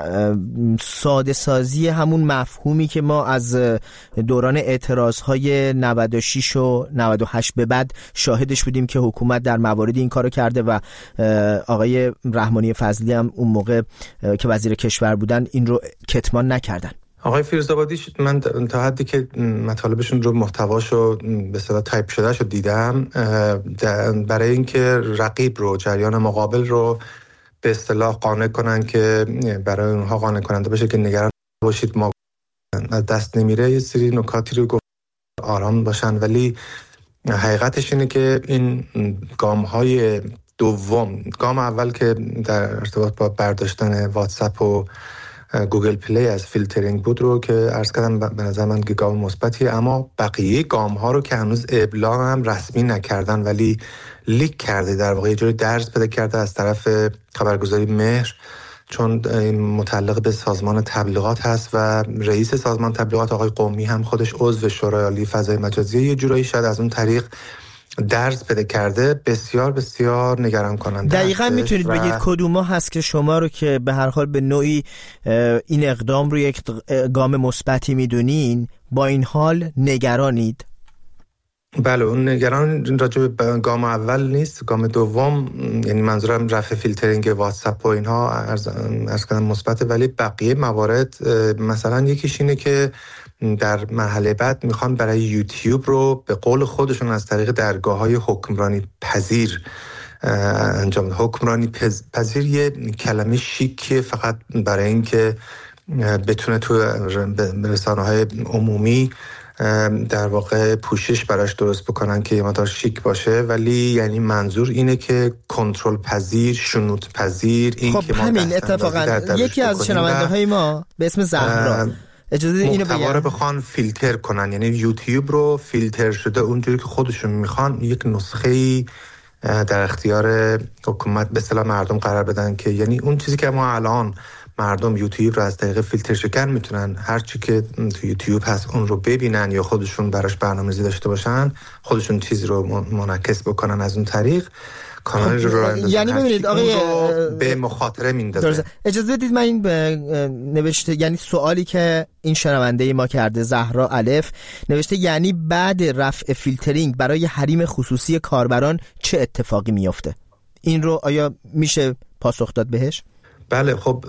ساده سازی همون مفهومی که ما از دوران اعتراض‌های 96 و 98 به بعد شاهدش بودیم که حکومت در موارد این کارو کرده و آقای رحمانی فضلی هم اون موقع که وزیر کشور بودن این رو کتمان نکردن. آقای فیروزآبادی من تا حدی که مطالبشون رو محتواشو به اصطلاح تایپ شده شو دیدم برای اینکه رقیب رو جریان مقابل رو به اصطلاح قانع کنن که برای اونها قانع کننده باشه که نگران باشید ما دست نمیره، یه سری نکاتی رو گفت آرام باشن. ولی حقیقتش اینه که این گام‌های دوم، گام اول که در ارتباط با برداشتن واتساپ و گوگل پلی از فیلترینگ بود رو که عرض کردم به نظر من گام مثبتیه، اما بقیه گام‌ها رو که هنوز ابلاغ هم رسمی نکردن ولی لیک کرده، در واقع یه جوری درز پیدا کرده از طرف خبرگزاری مهر، چون این متعلق به سازمان تبلیغات هست و رئیس سازمان تبلیغات آقای قمی هم خودش عضو شورای عالی فضای مجازی، یه جورایی شاید از اون طریق درز پیدا کرده. بسیار بسیار نگران کننده. دقیقاً میتونید بگید کدوما هست که شما رو که به هر حال به نوعی این اقدام رو یک گام مثبتی میدونین با این حال نگرانید؟ بله، اون نگران راجع به گام اول نیست، گام دوم، یعنی منظورم رفع فیلترینگ واتساپ و اینها عرض کردم مثبته، ولی بقیه موارد مثلا یکیش اینه که در مرحله بعد میخوان برای یوتیوب رو به قول خودشون از طریق درگاه‌های حکمرانی پذیر انجام. حکمرانی پذیر یه کلمه شیکه فقط برای اینکه بتونه تو رسانه‌های عمومی در واقع پوشش براش درست بکنن که یه مقدار شیک باشه، ولی یعنی منظور اینه که کنترل پذیر، شنود پذیر. این خب که ما همین اتفاقا یکی از شنونده‌های ما به اسم زهرا اجازه اینو بگم، محتوا رو بخوان فیلتر کنن، یعنی یوتیوب رو فیلتر شده اونجوری که خودشون میخوان یک نسخه‌ای در اختیار حکومت به اصطلاح مردم قرار بدن که یعنی اون چیزی که ما الان مردم یوتیوب رو از طریق فیلتر شکن میتونن هر چی که تو یوتیوب هست اون رو ببینن یا خودشون براش برنامه‌ریزی داشته باشن، خودشون چیزی رو منعکس بکنن از اون طریق کانال رو راه اندازن. یعنی ببینید آقای به مخاطره میندازه. اجازه بدید من این نوشته، یعنی سوالی که این شنونده ما کرده زهرا الف نوشته یعنی بعد رفع فیلترینگ برای حریم خصوصی کاربران چه اتفاقی میفته؟ این رو آیا میشه پاسخ داد بهش؟ بله، خب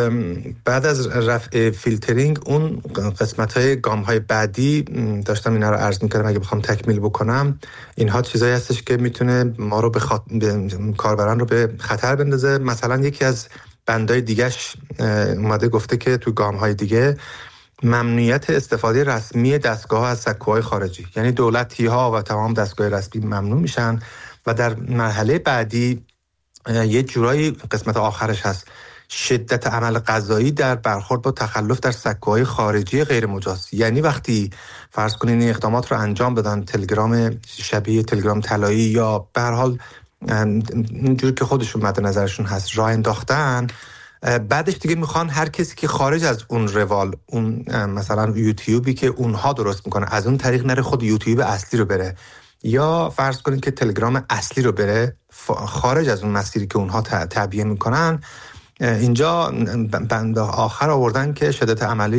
بعد از رفع فیلترینگ اون قسمت‌های گام‌های بعدی داشتم اینا رو عرض می‌کردم، اگه بخوام تکمیل بکنم اینها چیزایی هستش که میتونه ما رو کاربران رو به خطر بندازه. مثلا یکی از بندای دیگه‌اش اومده گفته که تو گام‌های دیگه ممنوعیت استفاده رسمی دستگاه‌ها از سکوهای خارجی، یعنی دولتی‌ها و تمام دستگاه رسمی ممنوع میشن و در مرحله بعدی یه جورایی قسمت آخرش هست شدت عمل قضایی در برخورد با تخلف در سکوهای خارجی غیر مجاز. یعنی وقتی فرض کنین این اقدامات رو انجام بدن، تلگرام شبیه تلگرام طلایی یا به هر حال اینجوری که خودشون مد نظرشون هست راه انداختن، بعدش دیگه میخوان هر کسی که خارج از اون روال، اون مثلا یوتیوبی که اونها درست میکنه از اون طریق نره خود یوتیوب اصلی رو بره، یا فرض کنین که تلگرام اصلی رو بره خارج از اون مسیری که اونها تعبیه میکنن. اینجا بند آخر آوردن که شدت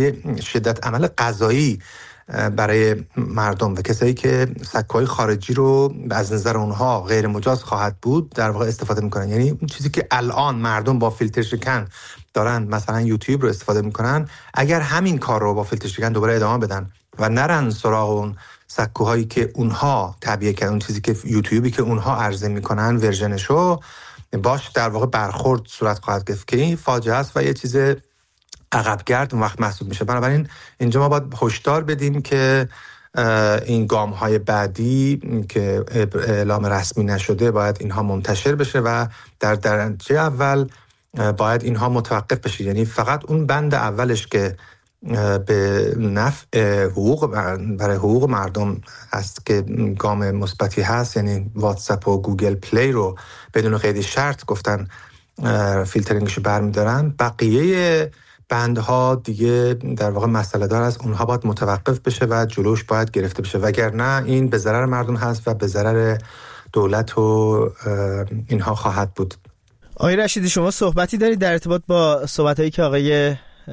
عمل قضایی برای مردم و کسایی که سکوهای خارجی رو از نظر اونها غیر مجاز خواهد بود در واقع استفاده میکنن. یعنی اون چیزی که الان مردم با فیلتر شکن دارن مثلا یوتیوب رو استفاده میکنن، اگر همین کار رو با فیلتر شکن دوباره ادامه بدن و نرن سراغ اون سکوهایی که اونها تبیه کردن، اون چیزی که یوتیوبی که اونها عرضه میکنن ورژنشو باش در واقع برخورد صورت خواهد گرفت که این فاجعه است و یه چیز عقبگرد اون وقت محسوب میشه. بنابراین اینجا ما باید هشدار بدیم که این گام‌های بعدی که اعلام رسمی نشده باید اینها منتشر بشه و در درجه اول باید اینها متوقف بشه. یعنی فقط اون بند اولش که به نفع حقوق برای حقوق مردم هست که گام مثبتی هست، یعنی واتساپ و گوگل پلی رو بدون قید شرط گفتن فیلترینگشو برمی‌دارن، بقیه بندها دیگه در واقع مسئله دار است، اونها باید متوقف بشه و جلوش باید گرفته بشه، وگرنه این به ضرر مردم هست و به ضرر دولت و اینها خواهد بود. آقای رشیدی شما صحبتی دارید در ارتباط با صحبتایی که آقای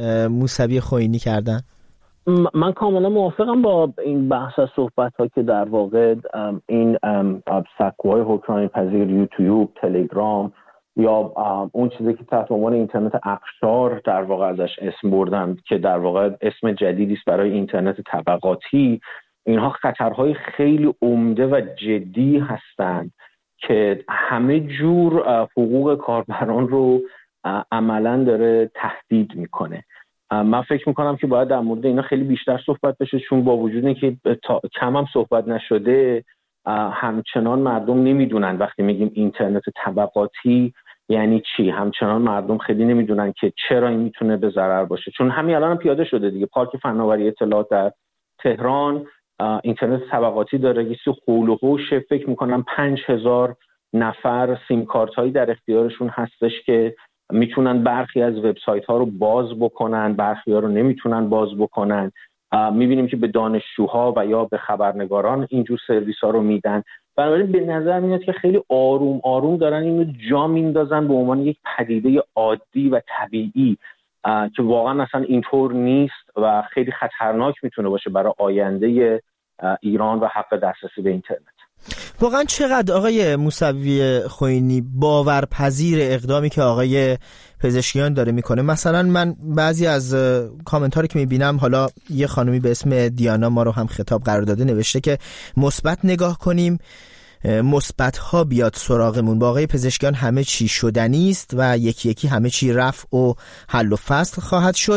موسوی خوئینی کردن؟ من کاملا موافقم با این بحث از صحبت‌ها که در واقع این سکوهای حکمرانی پذیر یوتیوب، تلگرام یا اون چیزی که تحت عنوان اینترنت اقشار در واقع ازش اسم بردن که در واقع اسم جدیدی است برای اینترنت طبقاتی، اینها خطرهای خیلی عمده و جدی هستند که همه جور حقوق کاربران رو عملاً داره تهدید میکنه. من فکر میکنم که باید در مورد اینا خیلی بیشتر صحبت بشه، چون با وجود اینکه کم هم صحبت نشده همچنان مردم نمیدونن وقتی میگیم اینترنت طبقاتی یعنی چی. همچنان مردم خیلی نمیدونن که چرا این میتونه به ضرر باشه، چون همین الان هم پیاده شده دیگه. پارک فناوری اطلاعات در تهران اینترنت طبقاتی داره، یه حول و حوش فکر میکنم 5000 نفر سیم کارت هایی در اختیارشون هستش که میتونن برخی از وبسایت ها رو باز بکنن، برخی ها رو نمیتونن باز بکنن. میبینیم که به دانشجوها و یا به خبرنگاران اینجور سرویس ها رو میدن. بنابراین به نظر میاد که خیلی آروم آروم دارن اینو جا میندازن به عنوان یک پدیده عادی و طبیعی که واقعا اصلا اینطور نیست و خیلی خطرناک میتونه باشه برای آینده ایران و حق دسترسی به اینترنت. واقعا چقدر آقای موسوی خوئینی باورپذیر اقدامی که آقای پزشکیان داره میکنه؟ مثلا من بعضی از کامنت ها رو که میبینم، حالا یه خانمی به اسم دیانا ما رو هم خطاب قرار داده، نوشته که مثبت نگاه کنیم، مثبت ها بیاد سراغمون، با آقای پزشکیان همه چی شدنی است و یکی یکی همه چی رفع و حل و فصل خواهد شد.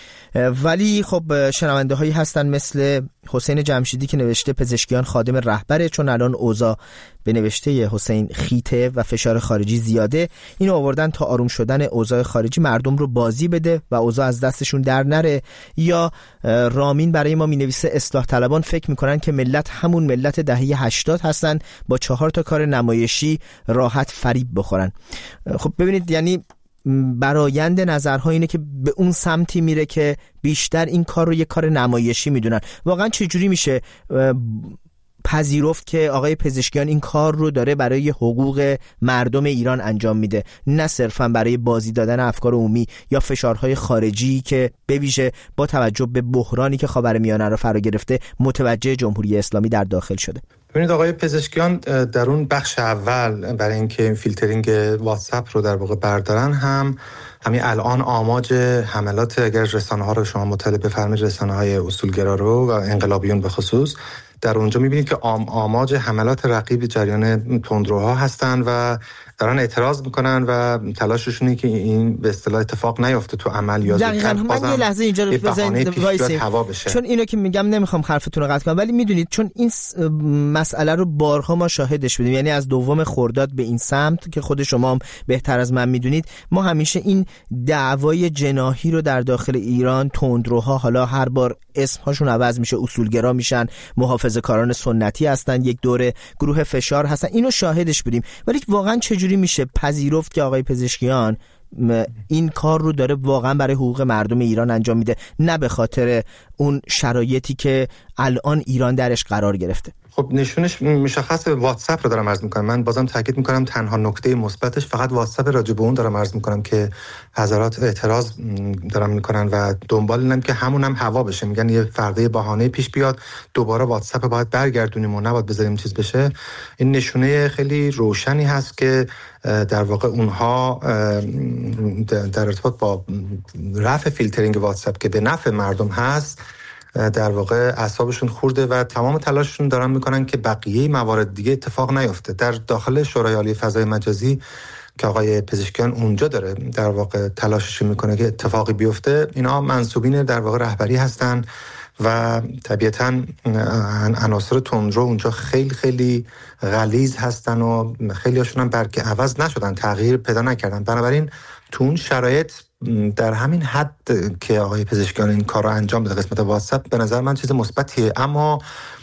ولی خب شنونده هایی هستن مثل حسین جمشیدی که نوشته پزشکیان خادم رهبره، چون الان اوضاع به نوشته حسین خیته و فشار خارجی زیاده، اینو آوردن تا آروم شدن اوضاع خارجی مردم رو بازی بده و اوضاع از دستشون در نره. یا رامین برای ما می نویسه اصلاح طلبان فکر میکنن که ملت همون ملت دهه 80 هستن، با 4 تا کار نمایشی راحت فریب بخورن. خب ببینید، یعنی برآیند نظرها اینه که به اون سمتی میره که بیشتر این کار رو یه کار نمایشی میدونن. واقعا چجوری میشه پذیرفت که آقای پزشکیان این کار رو داره برای حقوق مردم ایران انجام میده، نه صرفا برای بازی دادن افکار عمومی یا فشارهای خارجی که به ویژه با توجه به بحرانی که خاورمیانه رو فرا گرفته متوجه جمهوری اسلامی در داخل شده؟ ببینید آقای پزشکیان در اون بخش اول برای اینکه فیلترینگ واتساپ رو در واقع بردارن، همین الان آماج حملات، اگر رسانه ها رو شما مطالعه بفرمایید، رسانه های اصولگرا رو و انقلابیون به خصوص، در اونجا میبینید که آماج حملات رقیب جریان تندروها هستن و دارن اعتراض میکنن و تلاششونه که این به اصطلاح اتفاق نیفته تو عمل یا دقیقاً. من یه لحظه اینجا رو بزنید وایسیم، چون اینو که میگم نمیخوام حرفتون رو قطع کنم، ولی میدونید چون این مسئله رو بارها ما شاهدش بودیم، یعنی از 2 خرداد به این سمت که خود شما هم بهتر از من میدونید، ما همیشه این دعوای جناحی رو در داخل ایران، تندروها حالا هر بار اسمهاشون عوض میشه، اصولگرا میشن، محافظه‌کاران سنتی هستن، یک دوره گروه فشار هستن، اینو شاهدش بودیم. ولی واقعا چجوری میشه پذیرفت که آقای پزشکیان این کار رو داره واقعا برای حقوق مردم ایران انجام میده، نه به خاطر اون شرایطی که الان ایران درش قرار گرفته؟ خب نشونش مشخص واتساپ رو دارم عرض میکنم. من بازم تاکید میکنم تنها نکته مثبتش فقط واتساپ راجع به اون دارم عرض میکنم که حضرات اعتراض دارن میکنن و دنبال اینم که همون هم هوا بشه، میگن یه فردا بهانه پیش بیاد دوباره واتساپ باید برگردونیم و نباید بذاریم چیز بشه. این نشونه خیلی روشنی هست که در واقع اونها در ارتباط با رفع فیلترینگ واتساپ که به نفع مردم هست در واقع اعصابشون خورده و تمام تلاششون دارن میکنن که بقیه موارد دیگه اتفاق نیفته. در داخل شورای عالی فضای مجازی که آقای پزشکیان اونجا داره در واقع تلاشش میکنه که اتفاقی بیفته، اینا منسوبین در واقع رهبری هستن و طبیعتاً عناصر تندرو اونجا خیلی خیلی غلیظ هستن و خیلی هاشون هم برگ عوض نشدن، تغییر پیدا نکردن. بنابراین تو اون شرایط در همین حد که آقای پزشکیان این کار رو انجام بده قسمت واتساپ به نظر من چیز مثبتیه. اما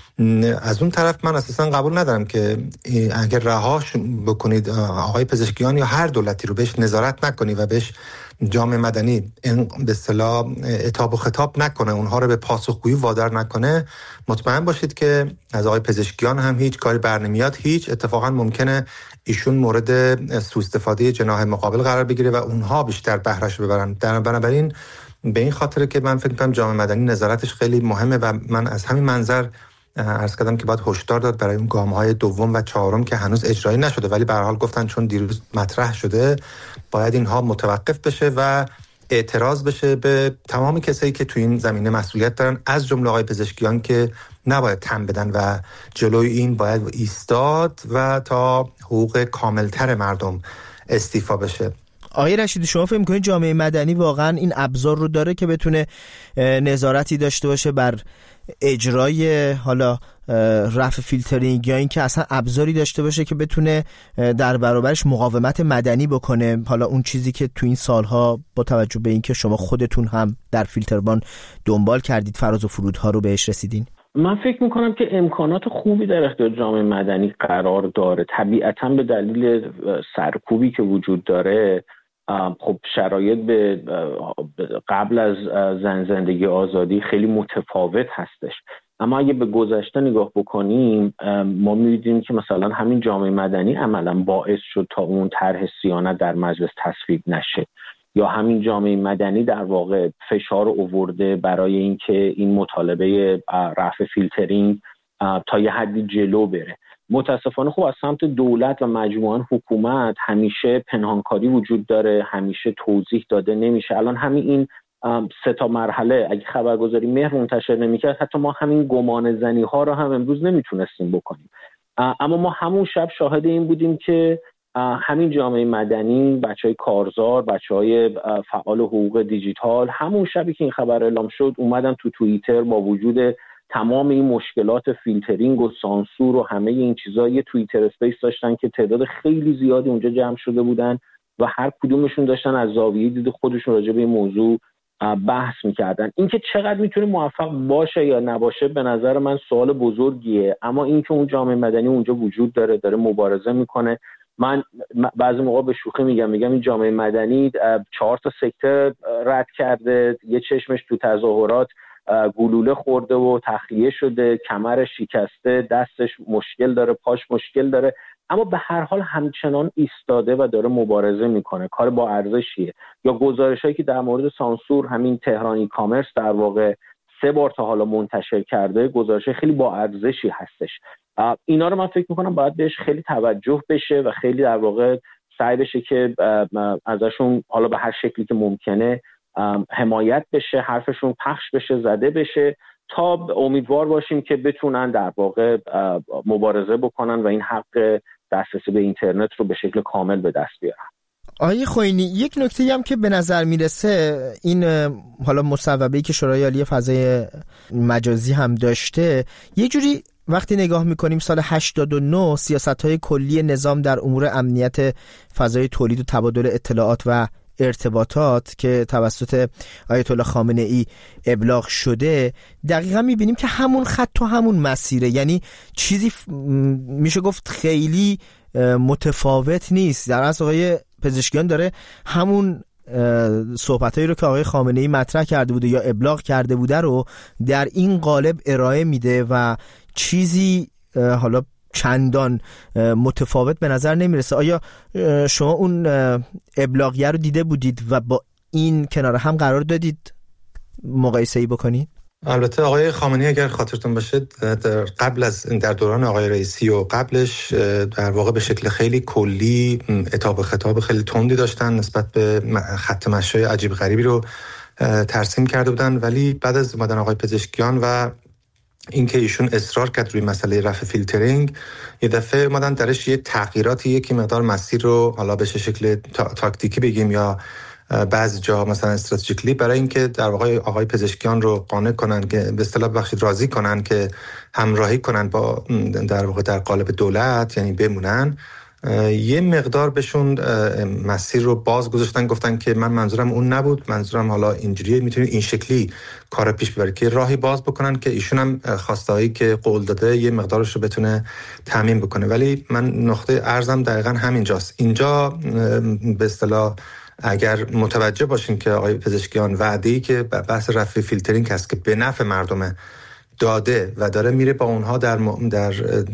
از اون طرف من اساسا قبول ندارم که اگر رهاش بکنید آقای پزشکیان یا هر دولتی رو بهش نظارت نکنی و بهش جامعه مدنی به اصطلاح عتاب و خطاب نکنه، اونها رو به پاسخگویی وادار نکنه، مطمئن باشید که از آقای پزشکیان هم هیچ کاری برنمیاد. هیچ اتفاقا ممکنه ایشون مورد سوء استفاده جناح مقابل قرار بگیره و اونها بیشتر بهره‌اش ببرن. بنابراین به این خاطر که من فکر می‌کنم جامعه مدنی نظارتش خیلی مهمه و من از همین منظر عرض کردم که باید هشدار داد برای اون گام‌های دوم و چهارم که هنوز اجرایی نشده، ولی به هر حال گفتن چون دیروز مطرح شده باید اینها متوقف بشه و اعتراض بشه به تمام کسایی که تو این زمینه مسئولیت دارن، از جمله آقای پزشکیان که نباید تن بدن و جلوی این باید ایستاد و تا حقوق کاملتر مردم استیفا بشه. آقای رشیدی، شما فکر می‌کنید جامعه مدنی واقعا این ابزار رو داره که بتونه نظارتی داشته باشه بر اجرای حالا رفع فیلترینگ، یا اینکه اصلا ابزاری داشته باشه که بتونه در برابرش مقاومت مدنی بکنه؟ حالا اون چیزی که تو این سالها با توجه به اینکه شما خودتون هم در فیلتربان دنبال کردید، فراز و فرودها رو بهش رسیدین. من فکر میکنم که امکانات خوبی در اختیار جامعه مدنی قرار داره. طبیعتاً به دلیل سرکوبی که وجود داره، خب شرایط به قبل از زن زندگی آزادی خیلی متفاوت هستش. اما اگه به گذشته نگاه بکنیم، ما می‌بینیم که مثلا همین جامعه مدنی عملاً باعث شد تا اون طرح صیانت در مجلس تصویب نشه، یا همین جامعه مدنی در واقع فشار آورده برای اینکه این مطالبه رفع فیلترینگ تا یه حدی جلو بره. متاسفانه خب از سمت دولت و مجموعاً حکومت همیشه پنهانکاری وجود داره، همیشه توضیح داده نمیشه. الان همین این 3 مرحله اگه خبرگزاری مهر منتشر نمیکرد، حتی ما همین گمان زنی ها رو هم امروز نمیتونستیم بکنیم. اما ما همون شب شاهد این بودیم که همین جامعه مدنی، بچهای کارزار، بچهای فعال حقوق دیجیتال، همون شبی که این خبر اعلام شد اومدن تو توییتر با وجود تمام این مشکلات فیلترینگ و سانسور و همه این چیزا یه توییتر اسپیس داشتن که تعداد خیلی زیادی اونجا جمع شده بودن و هر کدومشون داشتن از زاویه دید خودشون راجع به این موضوع بحث میکردن. اینکه چقدر میتونه موفق باشه یا نباشه به نظر من سوال بزرگیه، اما اینکه اون جامعه مدنی اونجا وجود داره مبارزه میکنه. من بعضی موقع به شوخی میگم این جامعه مدنی 4 سکته رد کرده، یه چشمش تو تظاهرات گلوله خورده و تخلیه شده، کمرش شکسته، دستش مشکل داره، پاش مشکل داره، اما به هر حال همچنان ایستاده و داره مبارزه میکنه. کار با ارزشیه. یا گزارشایی که در مورد سانسور همین تهران ای کامرس در واقع 3 بار تا حالا منتشر کرده، گزارش خیلی با ارزشی هستش. اینا رو من فکر میکنم باید بهش خیلی توجه بشه و خیلی در واقع سعی بشه که ازشون حالا به هر شکلی که ممکنه حمایت بشه، حرفشون پخش بشه، زده بشه، تا امیدوار باشیم که بتونن در واقع مبارزه بکنن و این حق دسترسی به اینترنت رو به شکل کامل به دست بیارن. آقای خوئینی، یک نکته هم که به نظر میرسه، این حالا مصوبه‌ای که شورای عالی فضای مجازی هم داشته، یه جوری وقتی نگاه میکنیم سال 89 سیاست‌های کلی نظام در امور امنیت فضای تولید و تبادل اطلاعات و ارتباطات که توسط آیت الله خامنه ای ابلاغ شده، دقیقا میبینیم که همون خط و همون مسیره. یعنی چیزی میشه گفت خیلی متفاوت نیست. در اصل آقای پزشکیان داره همون صحبتایی رو که آقای خامنه ای مطرح کرده بوده یا ابلاغ کرده بوده رو در این قالب ارائه میده و چیزی حالا چندان متفاوت به نظر نمیرسه. آیا شما اون ابلاغیه رو دیده بودید و با این کنار هم قرار دادید مقایسه‌ای بکنید؟ البته آقای خامنه‌ای اگر خاطرتون باشه قبل از در دوران آقای رئیسی و قبلش در واقع به شکل خیلی کلی عتاب و خطاب خیلی تندی داشتن نسبت به خط مشی عجیب غریبی رو ترسیم کرده بودن، ولی بعد از اومدن آقای پزشکیان و اینکه ایشون اصرار کرد روی مسئله رفع فیلترینگ، یه دفعه اومدن درش یه تغییراتی، یکی مقدار مسیر رو حالا به شکل تاکتیکی بگیم یا بعضی جا مثلا استراتژیکلی، برای اینکه در واقع آقای پزشکیان رو قانع کنن که به اصطلاح بخشید راضی کنن که همراهی کنن با در واقع در قالب دولت، یعنی بمونن، یه مقدار بهشون مسیر رو باز گذاشتن، گفتن که من منظورم اون نبود، منظورم حالا اینجوریه، میتونید این شکلی کار پیش ببرید، که راهی باز بکنن که ایشون هم خواسته‌ای که قول داده یه مقدارش رو بتونه تامین بکنه. ولی من نقطه عرضم دقیقاً همینجاست. اینجا به اصطلاح اگر متوجه باشین که آقای پزشکیان وعده‌ای که بحث رفع فیلترینگ هست که به نفع مردم داده و داره میره با اونها در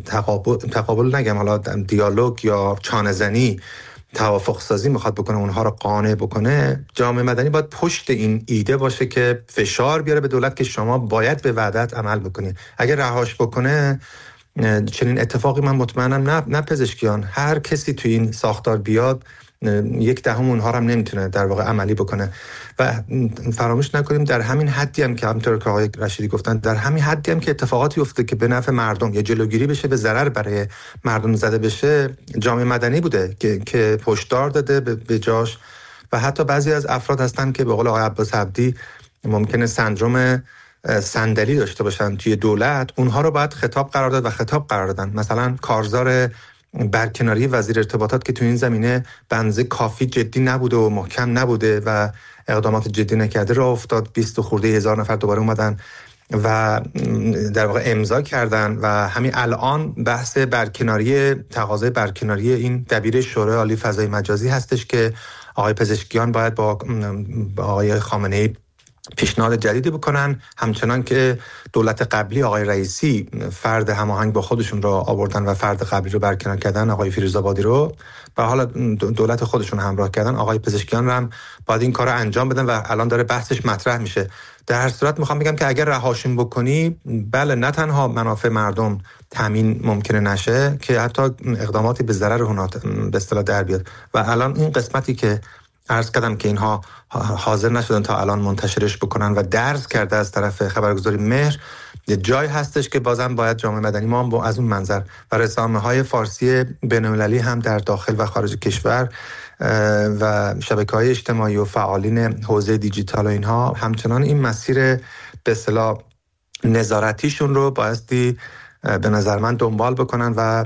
تقابل نگم حالا دیالوگ یا چانه زنی، توافق سازی میخواد بکنه، اونها رو قانع بکنه، جامعه مدنی باید پشت این ایده باشه که فشار بیاره به دولت که شما باید به وعدت عمل بکنید. اگر رهاش بکنه چنین اتفاقی، من مطمئنم نه پزشکیان، هر کسی توی این ساختار بیاد 1/10 اونها رو هم نمیتونه در واقع عملی بکنه. و فراموش نکنیم در همین حدی هم که همونطور که آقای رشیدی گفتن، در همین حدی هم که اتفاقاتی افته که به نفع مردم یا جلوگیری بشه به ضرر برای مردم زده بشه، جامعه مدنی بوده که پشتار داده به جاش. و حتی بعضی از افراد هستن که به قول آقای عباس عبدی ممکنه سندروم صندلی داشته باشن توی دولت، اونها رو باید خطاب قرار داد و خطاب قرار دادن. مثلا کارزار برکناری وزیر ارتباطات که تو این زمینه بنزه کافی جدی نبوده و محکم نبوده و اقدامات جدی نکرده، راه افتاد، 20 خورده هزار نفر دوباره اومدن و در واقع امضا کردن. و همین الان بحث برکناری، تقاضای برکناری این دبیر شورای عالی فضای مجازی هستش که آقای پزشکیان باید با آقای خامنه‌ای پیشنهاد جدیدی بکنن، همچنان که دولت قبلی آقای رئیسی فرد هماهنگ با خودشون رو آوردن و فرد قبلی رو برکنار کردن، آقای فیروزآبادی رو، و حالا دولت خودشون همراه کردن. آقای پزشکیان رو هم باید این کار رو انجام بدن و الان داره بحثش مطرح میشه. در هر صورت میخوام بگم که اگر رهاشون بکنی، بله، نه تنها منافع مردم تامین ممکنه نشه، که حتی اقداماتی به ضرر اونها به اصطلاح در بیاد. و الان این قسمتی که عرض کردم که اینها حاضر نشدن تا الان منتشرش بکنن و درز کرده از طرف خبرگزاری مهر، یه جای هستش که بازم باید جامعه مدنی ما هم از اون منظر و رسانه‌های فارسی بین‌المللی هم در داخل و خارج کشور و شبکه‌های اجتماعی و فعالین حوزه دیجیتال و اینها همچنان این مسیر به اصطلاح نظارتیشون رو بایستی به نظر من دنبال بکنن و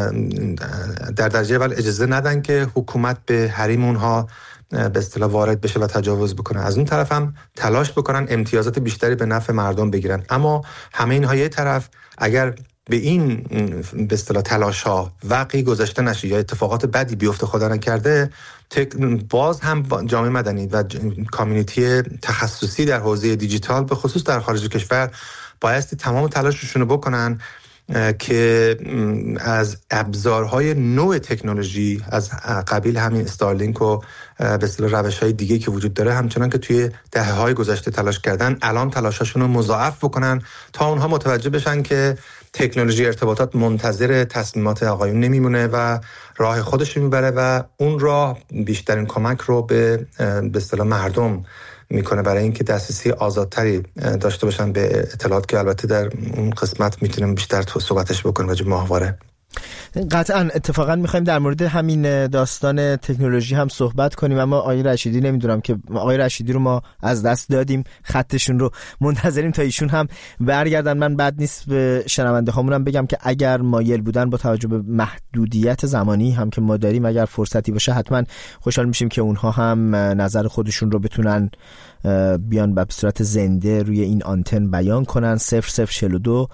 در درجه اول اجازه ندن که حکومت به حریم اونها به اصطلاح وارد بشه و تجاوز بکنه. از اون طرف هم تلاش بکنن امتیازات بیشتری به نفع مردم بگیرن. اما همه اینها یه طرف، اگر به این به اصطلاح تلاش‌ها وقعی گذاشته نشه یا اتفاقات بدی بیفته خدا نکرده، باز هم جامعه مدنی و کامیونیتی تخصصی در حوزه دیجیتال به خصوص در خارج کشور بایستی تمام تلاششون رو بکنن که از ابزارهای نوع تکنولوژی از قبیل همین استارلینک و به اصطلاح روش‌های دیگه که وجود داره، همچنان که توی دهه‌های گذشته تلاش کردن، الان تلاشاشون رو مضاعف بکنن تا اونها متوجه بشن که تکنولوژی ارتباطات منتظر تصمیمات آقایون نمیمونه و راه خودش میبره و اون راه بیشترین کمک رو به اصطلاح مردم میکنه برای اینکه دسترسی آزادتری داشته باشن به اطلاعات، که البته در اون قسمت میتونیم بیشتر صحبتش بکنیم راجع به ماهواره. قطعا اتفاقا میخوایم در مورد همین داستان تکنولوژی هم صحبت کنیم، اما آقای رشیدی نمیدونم که آقای رشیدی رو ما از دست دادیم، خطشون رو منتظریم تا ایشون هم برگردن. من بد نیست به شنونده هامونم بگم که اگر مایل بودن با توجه به محدودیت زمانی هم که ما داریم، اگر فرصتی باشه حتما خوشحال میشیم که اونها هم نظر خودشون رو بتونن بیان به صورت زنده روی این آنتن بیان کنن. 0042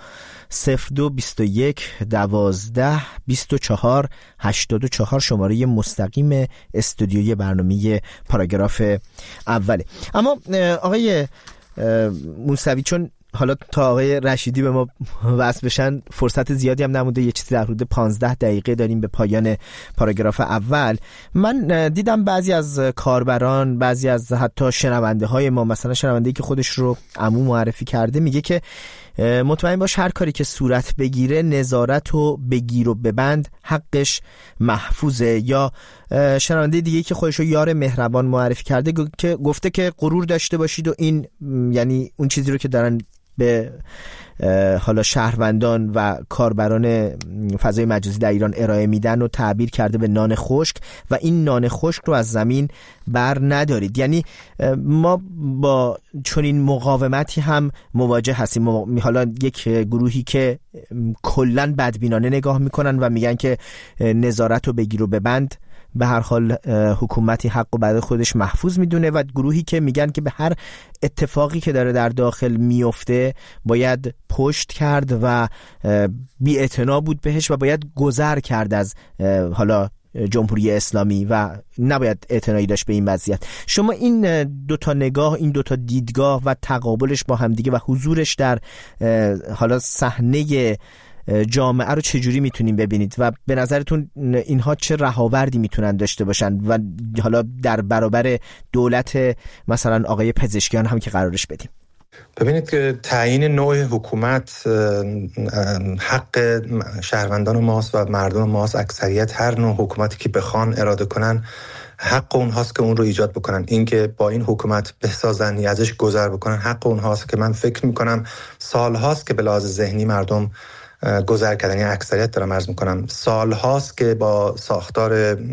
0221 12 24 84 شماره مستقیم استودیوی برنامه پاراگراف اوله. اما آقای موسوی، چون حالا تا آقای رشیدی به ما وصل بشن فرصت زیادی هم نمونده، یه چیزی در حدود 15 دقیقه داریم به پایان پاراگراف اول، من دیدم بعضی از کاربران، بعضی از حتی شنونده های ما، مثلا شنونده‌ای که خودش رو عمو معرفی کرده، میگه که مطمئن باش هر کاری که صورت بگیره نظارت و بگیر و ببند حقش محفوظه. یا شنونده دیگه که خودشو یار مهربان معرفی کرده که گفته که غرور داشته باشید و این یعنی اون چیزی رو که دارن به حالا شهروندان و کاربران فضای مجازی در ایران ارائه میدن و تعبیر کرده به نان خشک و این نان خشک رو از زمین بر ندارید. یعنی ما با چنین مقاومتی هم مواجه هستیم. حالا یک گروهی که کلن بدبینانه نگاه میکنن و میگن که نظارت رو بگیر و ببند، به هر حال حکومتی حق و برای خودش محفوظ میدونه، و گروهی که میگن که به هر اتفاقی که داره در داخل میفته باید پشت کرد و بی‌اعتنا بود بهش و باید گذر کرد از حالا جمهوری اسلامی و نباید اعتنایی داشت به این وضعیت. شما این دوتا نگاه، این دوتا دیدگاه و تقابلش با همدیگه و حضورش در حالا صحنه جامعه رو چجوری میتونیم ببینید و به نظرتون اینها چه رهاوردی میتونن داشته باشن و حالا در برابر دولت مثلا آقای پزشکیان هم که قرارش بدیم؟ ببینید که تعیین نوع حکومت حق شهروندان ماست و مردم ماست. اکثریت هر نوع حکومتی که بخوان اراده کنن حق اونهاست که اون رو ایجاد بکنن. این که با این حکومت بسازن یا ازش گذر بکنن حق اونهاست که من فکر میکنم سال هاست که به لحاظ ذهنی مردم گذر کردن، یعنی اکثریت دارم عرض میکنم سال هاست که با ساختار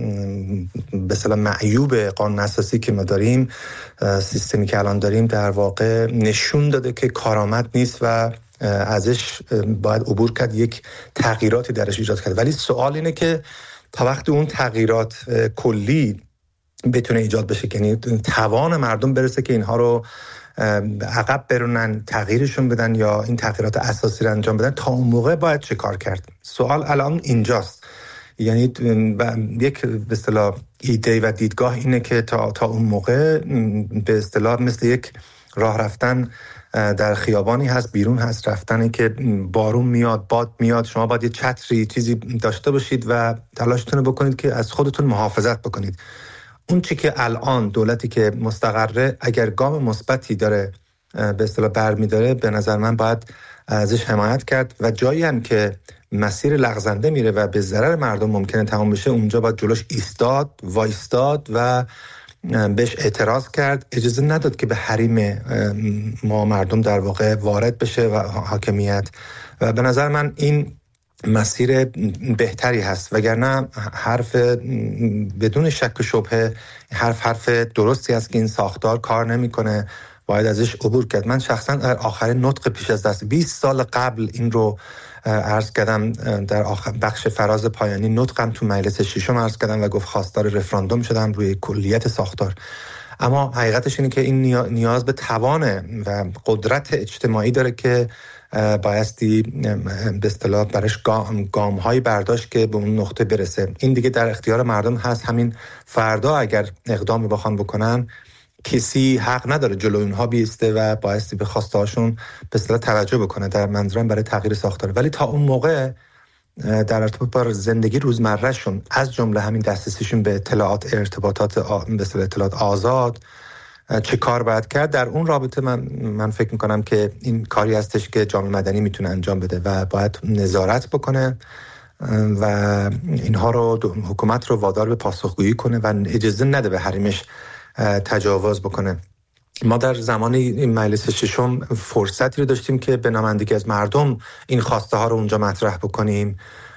به اصطلاح معیوب قانون اساسی که ما داریم، سیستمی که الان داریم در واقع نشون داده که کارآمد نیست و ازش باید عبور کرد، یک تغییراتی درش ایجاد کرد. ولی سوال اینه که تا وقتی اون تغییرات کلی بتونه ایجاد بشه، یعنی توان مردم برسه که اینها رو عقب برونن، تغییرشون بدن یا این تغییرات اساسی رو انجام بدن، تا اون موقع باید چه کار کرد؟ سوال الان اینجاست. یعنی یک به اصطلاح ایده و دیدگاه اینه که تا اون موقع به اصطلاح مثل یک راه رفتن در خیابانی هست، بیرون هست، رفتنی که بارون میاد، باد میاد، شما باید یه چتری چیزی داشته باشید و تلاشتون بکنید که از خودتون محافظت بکنید. اون چی که الان دولتی که مستقره اگر گام مثبتی داره به اصطلاح برمی‌داره، به نظر من باید ازش حمایت کرد و جایی هم که مسیر لغزنده میره و به ضرر مردم ممکنه تمام بشه، اونجا باید جلوش وایستاد و بهش اعتراض کرد، اجازه نداد که به حریم ما مردم در واقع وارد بشه و حاکمیت. و به نظر من این مسیر بهتری هست، وگرنه حرف بدون شک و شبهه حرف درستی است که این ساختار کار نمیکنه، باید ازش عبور کرد. من شخصا در آخرین نطق پیش از دست 20 سال قبل این رو عرض کردم، در بخش فراز پایانی نطقم تو مجلس ششم عرض کردم و گفت خواستار رفراندوم شدم روی کلیت ساختار. اما حقیقتش اینه که این نیاز به توان و قدرت اجتماعی داره که بایستی به اصطلاح برش گام‌های برداشت که به اون نقطه برسه. این دیگه در اختیار مردم هست. همین فردا اگر اقدامی بخوان بکنن، کسی حق نداره جلوی اونها بیسته و بایستی به خواستهاشون به اصطلاح توجه بکنه، در منظورم برای تغییر ساختار. ولی تا اون موقع در ارتباط با زندگی روزمرهشون، از جمله همین دسترسیشون به اطلاعات، ارتباطات به اصطلاح اطلاعات آزاد، چه کار باید کرد، در اون رابطه من فکر میکنم که این کاری هستش که جامعه مدنی میتونه انجام بده و باید نظارت بکنه و اینها رو حکومت رو وادار به پاسخگویی کنه و اجازه نده به حریمش تجاوز بکنه. ما در زمان این مجلس ششم فرصتی رو داشتیم که به نمایندگی از مردم این خواسته ها رو اونجا مطرح بکنیم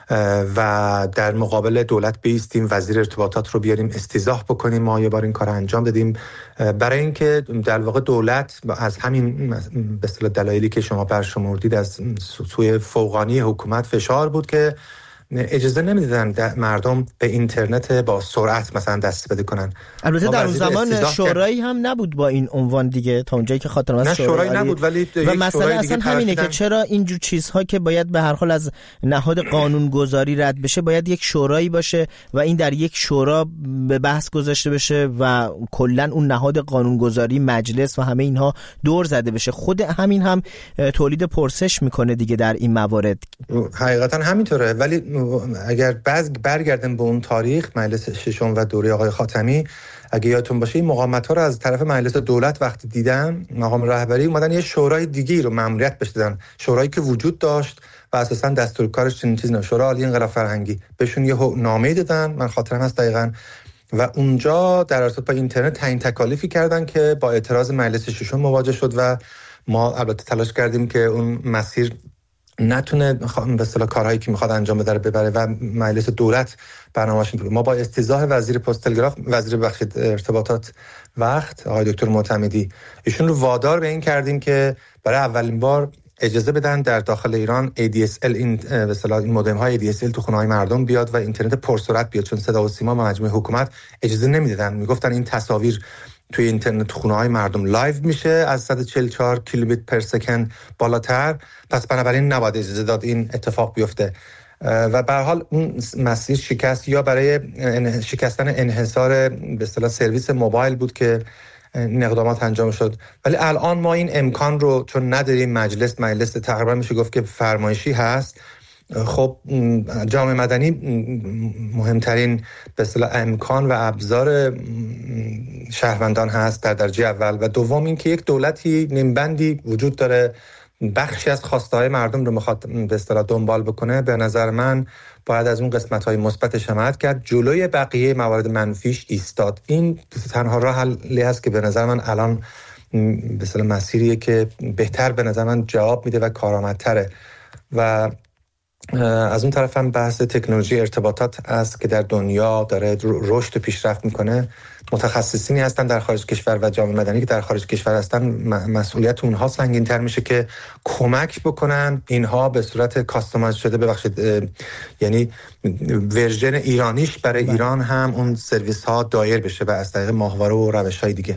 و در مقابل دولت بیستیم، وزیر ارتباطات رو بیاریم استیضاح بکنیم. ما یه بار این کار انجام دادیم برای اینکه در واقع دولت از همین به اصطلاح دلایلی که شما برشمردید از سوی فوقانی حکومت فشار بود که اجازه نمیدادن مردم به اینترنت با سرعت مثلا دسترسی کنن. البته در اون زمان شورایی هم نبود با این عنوان دیگه، تا اونجایی که خاطرم هست شورایی نبود، ولی و مسئله اصلا همینه که چرا اینجور چیزها که باید به هر حال از نهاد قانونگذاری رد بشه باید یک شورایی باشه و این در یک شورا به بحث گذاشته بشه و کلا اون نهاد قانونگذاری، مجلس و همه اینها دور زده بشه. خود همین هم تولید پرسش میکنه دیگه در این موارد. حقیقتا همینطوره، ولی اگر برگردیم به اون تاریخ مجلس ششم و دوره آقای خاتمی، اگه یادتون باشه این مقاومت‌ها رو از طرف مجلس دولت وقتی دیدن، مقام رهبری اومدن یه شورای دیگه رو مأموریت بهش دادن، شورایی که وجود داشت و اساساً دستورکارش چنین چیزی نه، شورای عالی انقلاب فرهنگی، بهشون یه نامه دادن، من خاطرم هست دقیقاً، و اونجا در ارتباط با اینترنت تعیین تکالیفی کردن که با اعتراض مجلس ششم مواجه شد و ما البته تلاش کردیم که اون مسیر نتونه به اصطلاح کارهایی که میخواد انجام ببره و مجلس دولت برنامه‌اش ما با استیضاح وزیر پست تلگراف، وزیر ارتباطات وقت آقای دکتر معتمدی، ایشون رو وادار به این کردیم که برای اولین بار اجازه بدن در داخل ایران ADSL این به اصطلاح این مودم‌های ADSL تو خونه‌های مردم بیاد و اینترنت پرسرعت بیاد، چون صدا و سیما مجموعه حکومت اجازه نمیدادن، میگفتن این تصاویر توی اینترنت تو خونه‌های مردم لایو میشه از 144 کیلومتر پر سکند بالاتر، پس بنابراین نباید اجازه داد این اتفاق بیفته و به هر حال اون مسیر شکست، یا برای شکستن انحصار به اصطلاح سرویس موبایل بود که این اقدامات انجام شد. ولی الان ما این امکان رو چون نداریم، مجلس تقریبا میشه گفت که فرمایشی هست، خب جامعه مدنی مهمترین به اصطلاح امکان و ابزار شهروندان هست در درجه اول، و دوم این که یک دولتی نیمبندی وجود داره، بخشی از خواسته‌های مردم رو میخواد به اصطلاح دنبال بکنه. به نظر من باید از اون قسمت‌های مثبتش حمایت کرد، جلوی بقیه موارد منفیش ایستاد. این تنها راه حلی هست که به نظر من الان به اصطلاح مسیریه که بهتر به نظر من جواب میده و کارآمدتره. و از اون طرف هم بحث تکنولوژی ارتباطات است که در دنیا داره رشد و پیشرفت میکنه. متخصصینی هستن در خارج کشور و جامعه مدنی که در خارج کشور هستن، مسئولیت اونها سنگین‌تر میشه که کمک بکنن اینها به صورت کاستومایز شده، یعنی ورژن ایرانیش برای ایران هم اون سرویس ها دایر بشه و از طریق ماهواره و روش‌های دیگه.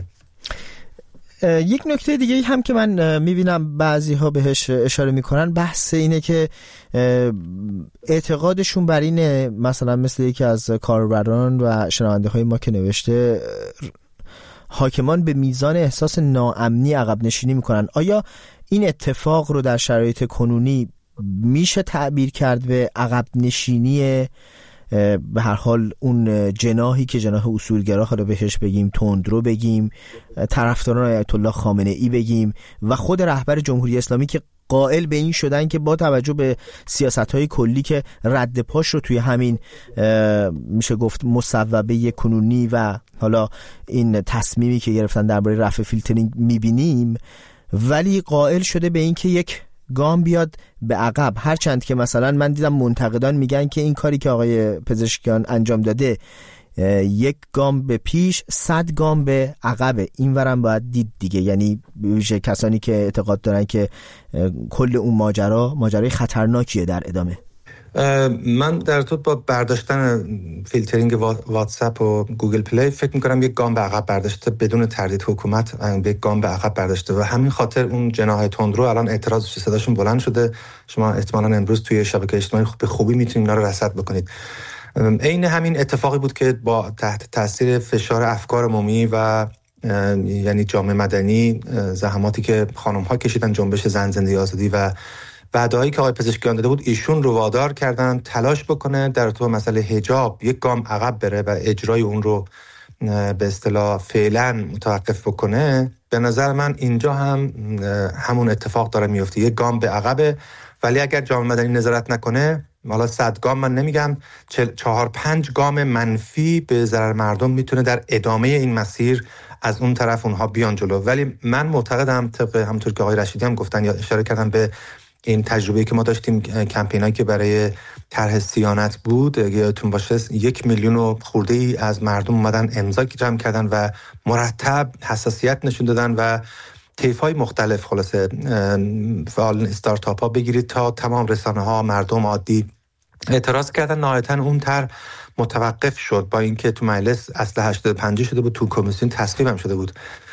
یک نکته دیگه هم که من میبینم بعضی ها بهش اشاره میکنن، بحث اینه که اعتقادشون بر اینه، مثلا مثل یکی از کاربران و شنونده های ما که نوشته حاکمان به میزان احساس ناامنی عقب نشینی میکنن. آیا این اتفاق رو در شرایط کنونی میشه تعبیر کرد به عقب نشینی به هر حال اون جناحی که جناح اصولگرا حالا بهش بگیم، تندرو بگیم، طرفداران آیت الله خامنه ای بگیم، و خود رهبر جمهوری اسلامی که قائل به این شدن که با توجه به سیاست‌های کلی که رد پاش رو توی همین میشه گفت مصوبه کنونی و حالا این تصمیمی که گرفتن درباره رفع فیلترینگ میبینیم، ولی قائل شده به این که یک گام بیاد به عقب. هرچند که مثلا من دیدم منتقدان میگن که این کاری که آقای پزشکیان انجام داده یک گام به پیش 100 گام به عقبه، این ورم باید دید دیگه. یعنی ویژه کسانی که اعتقاد دارن که کل اون ماجرای خطرناکیه در ادامه. من در ارتباط با برداشتن فیلترینگ واتساپ و گوگل پلی فکر میکنم یک گام به عقب برداشته، بدون تردید حکومت یک گام به عقب برداشته و همین خاطر اون جناح تندرو الان اعتراض صداشون بلند شده. شما احتمالاً امروز توی شبکه اجتماعی به خوبی میتونید اینا رو رصد بکنید. عین همین اتفاقی بود که با تحت تاثیر فشار افکار عمومی و یعنی جامعه مدنی، زحماتی که خانم‌ها کشیدن، جنبش زن زندگی آزادی و وعده‌هایی که آقای پزشکیان داده بود، ایشون رو وادار کردن تلاش بکنه در تو مسئله حجاب یک گام عقب بره و اجرای اون رو به اصطلاح فعلا متوقف بکنه. به نظر من اینجا هم همون اتفاق داره میفته، یک گام به عقبه. ولی اگر جامعه مدنی نظارت نکنه، حالا 100 گام من نمیگم، 4-5 گام منفی به ضرر مردم میتونه در ادامه این مسیر از اون طرف اونها بیان جلو. ولی من معتقدم طبق همونطور که آقای رشیدی هم گفتن یا اشاره کردن به این تجربه‌ای که ما داشتیم، کمپینایی که برای طرح صیانت بود، اگه یادتون باشه 1 میلیون خورده ای از مردم اومدن امضا جمع کردن و مرتب حساسیت نشون دادن و طیف‌های مختلف، خلاصه فعالان استارتاپ ها بگیرید تا تمام رسانه ها، مردم عادی اعتراض کردن. نهایتاً اون طرح متوقف شد، با اینکه تو مجلس اصل 85 شده بود، تو کمیسیون تصویب هم شده بود.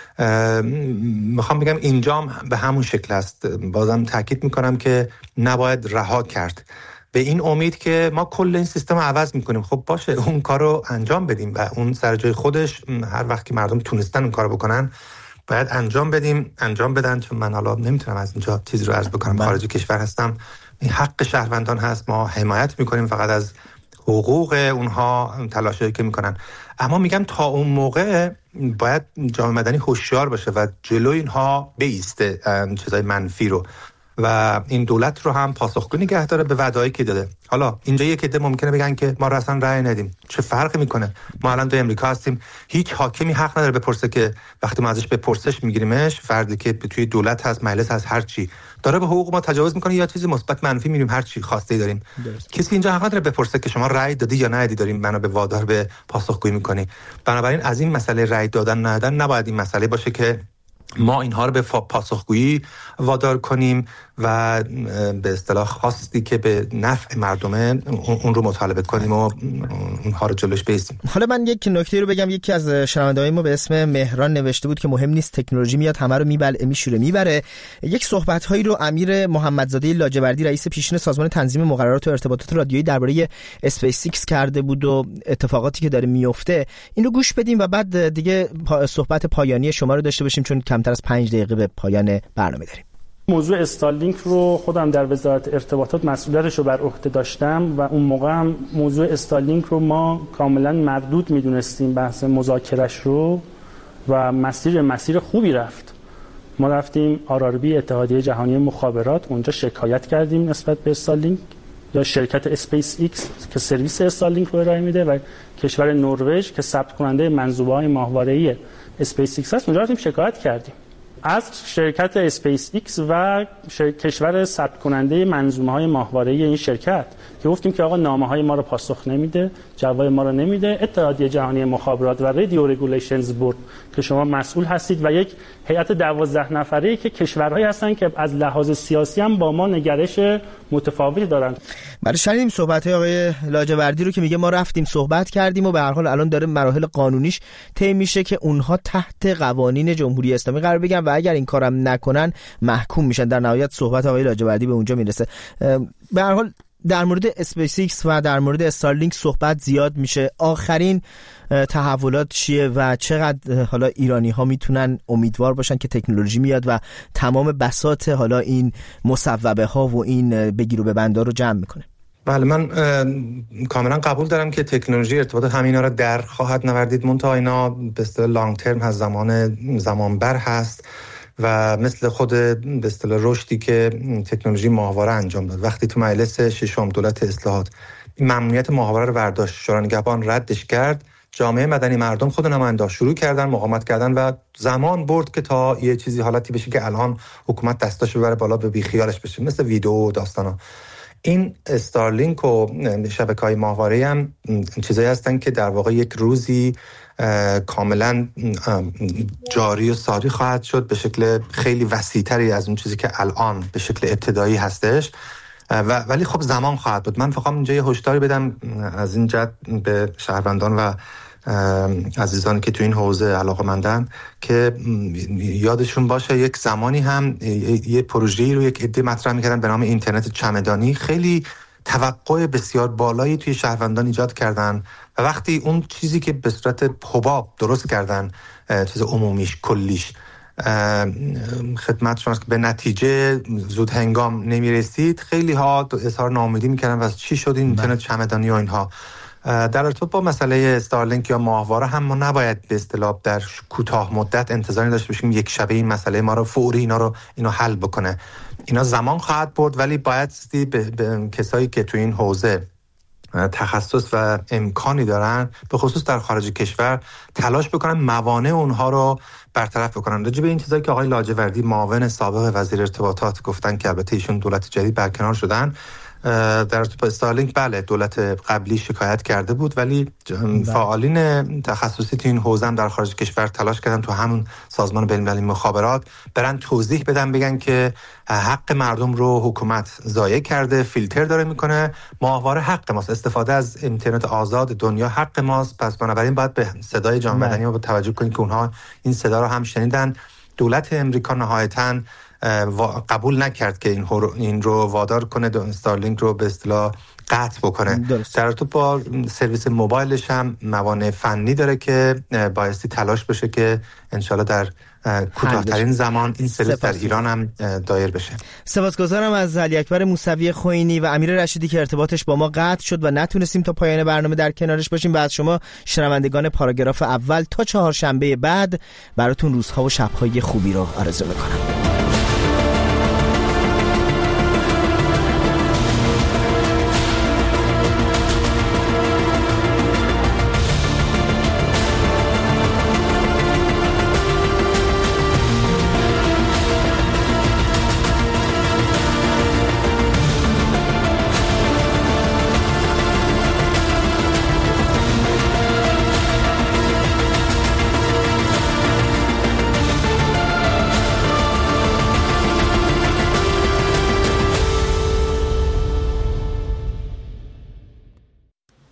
میخوام بگم اینجا به همون شکل است. بازم تاکید میکنم که نباید رها کرد، به این امید که ما کل این سیستم رو عوض میکنیم. خب باشه، اون کار رو انجام بدیم و اون سر جای خودش، هر وقت که مردم تونستن اون کار رو بکنن باید انجام بدن. چون من حالا نمیتونم از اینجا چیزی رو عرض بکنم، خارج کشور هستم، این حق شهروندان هست، ما حمایت میکنیم فقط از حقوق اونها، تلاشی که میکنن. اما میگم تا اون موقع باید جامعه مدنی هوشیار باشه و جلوی اینها بایسته چیزای منفی رو، و این دولت رو هم پاسخگو نگه داره به وعده‌ای که داده. حالا اینجا یک عده ممکنه بگن که ما اصلا رأی ندیم، چه فرقی میکنه؟ ما الان تو امریکا هستیم، هیچ حاکمی حق نداره بپرسه که وقتی ما ازش به پرسش میگیریمش، فردی که توی دولت هست، مجلس هست، هر چی داره به حقوق ما تجاوز میکنه یا چیزی مثبت منفی میگیم، هر چی خواسته ای داریم. کسی اینجا حق نداره بپرسه که شما رأی دادی یا ندادی، داریم منو به وادار به پاسخگویی میکنی. بنابراین از این مسئله رأی دادن ندادن نباید این مسئله باشه که ما اینها رو به پاسخگویی وادار کنیم و به اصطلاح خواستی که به نفع مردمه اون رو مطالبه کنیم و اونها رو جلوش بایستیم. حالا من یک نکته رو بگم. یکی از شنونده‌های ما به اسم مهران نوشته بود که مهم نیست، تکنولوژی میاد همه رو میبلعه میشوره میبره. یک صحبت‌هایی رو امیر محمدزاده لاجوردی رئیس پیشین سازمان تنظیم مقررات و ارتباطات رادیویی درباره اسپیس ایکس کرده بود و اتفاقاتی که داره میفته. این رو گوش بدیم و بعد دیگه صحبت پایانی شما رو داشته باشیم، چون کمتر از 5 دقیقه به پایان برنامه داریم. موضوع استارلینک رو خودم در وزارت ارتباطات مسئولیتش رو بر عهده داشتم و اون موقع هم موضوع استارلینک رو ما کاملا مردود میدونستیم، بحث مذاکرش رو، و مسیر خوبی رفت. ما رفتیم RRB اتحادیه جهانی مخابرات، اونجا شکایت کردیم نسبت به استارلینک یا شرکت اسپیس ایکس که سرویس استارلینک رو ارائه میده و کشور نروژ که ثبت کننده منظومه‌های ماهواره‌ای اسپیس ایکس هست، اونجا رفتیم شکایت کردیم از شرکت اسپیس ایکس و کشور ثبت کننده منظومه‌های ماهواره‌ای این شرکت، که گفتیم که آقا نامه‌های ما رو پاسخ نمیده، جواب ما رو نمیده. اتحادیه جهانی مخابرات و رادیو رگولیشنز بورد که شما مسئول هستید و یک هیئت 12 نفره‌ای که کشورهایی هستن که از لحاظ سیاسی هم با ما نگرش متفاوتی دارن. برای شنیدیم صحبت‌های آقای لاجوردی رو که میگه ما رفتیم صحبت کردیم و به هر حال الان داره مراحل قانونیش طی میشه که اونها تحت قوانین جمهوری اسلامی قرار بگیرن و اگر این کارم نکنن محکوم میشن. در نهایت صحبت آقای لاجوردی به اونجا میرسه. به هر حال در مورد اسپیس ایکس و در مورد استارلینک صحبت زیاد میشه. آخرین تحولات چیه و چقدر حالا ایرانی ها میتونن امیدوار باشن که تکنولوژی میاد و تمام بساط حالا این مصوبه ها و این بگیر و ببندا رو جمع میکنه؟ بله، من کاملا قبول دارم که تکنولوژی ارتباطات همینا رو در خواهد نوردید، منتها اینا به اصطلاح لانگ ترم هست، زمان بر هست و مثل خود به اصطلاح رشدی که تکنولوژی ماهواره انجام داد. وقتی تو مجلس ششم دولت اصلاحات ممنوعیت ماهواره رو برداشت، شورای نگهبان ردش کرد، جامعه مدنی مردم خود نمایندگان شروع کردن مقاومت کردن و زمان برد که تا یه چیزی حالتی بشه که الان حکومت دستاشو ببره بالا به بیخیالش بشه، مثل ویدیو و داستانا. این استارلینک و شبکه‌های ماهواره‌ای هم چیزایی هستن که در واقع یک روزی کاملا جاری و ساری خواهد شد به شکل خیلی وسیع‌تری از اون چیزی که الان به شکل ابتدایی هستش، ولی خب زمان خواهد بود. من فقط اینجا یه هشداری بدم از این جهت به شهروندان و عزیزانی که تو این حوزه علاقه‌مندن که یادشون باشه یک زمانی هم یه پروژه‌ای رو یک عده مطرح می‌کردن به نام اینترنت چمدانی، خیلی توقع بسیار بالایی توی شهروندان ایجاد کردن و وقتی اون چیزی که به صورت حباب درست کردن، چیز عمومیش کلیش خدمت شما که به نتیجه زود هنگام نمیرسید، خیلی ها اظهار ناامیدی میکردن و چی شد این اینترنت چمدانی و اینها. در ارتباط با مسئله استارلینک یا ماهواره هم ما نباید به اصطلاح در کوتاه مدت انتظاری داشته باشیم یک شبه این مسئله ما رو فوری اینو حل بکنه. اینا زمان خواهد برد، ولی بایدستی به کسایی که تو این حوزه تخصص و امکانی دارن، به خصوص در خارج کشور، تلاش بکنن موانع اونها رو برطرف بکنن. راجع به این چیزایی که آقای لاجوردی معاون سابق وزیر ارتباطات گفتن که البته ایشون دولت جدید برکنار شدن، در ارتباط با استارلینک بله دولت قبلی شکایت کرده بود، ولی فعالین تخصصی تو این حوزه هم در خارج کشور تلاش کردن تو همون سازمان بین‌المللی مخابرات برن توضیح بدن، بگن که حق مردم رو حکومت ضایع کرده، فیلتر داره میکنه، ماهواره حق ماست، استفاده از اینترنت آزاد دنیا حق ماست، پس بنابراین باید به صدای جامعه مدنی با توجه کنید که اونها این صدا رو هم شنیدن. دولت امریکا نهایتاً قبول نکرد که این رو وادار کنه استارلینک رو به اصطلاح قطع بکنه. درست. در تو با سرویس موبایلش هم موانع فنی داره که بایستی تلاش بشه که انشالله در کوتاه‌ترین زمان این سرویس در ایران هم دایر بشه. سپاسگزارم از علی اکبر موسوی خوئینی و امیر رشیدی که ارتباطش با ما قطع شد و نتونستیم تا پایان برنامه در کنارش باشیم و از شما شنوندگان پاراگراف اول تا چهارشنبه بعد براتون روزها و شب‌های خوبی رو آرزو می‌کنم.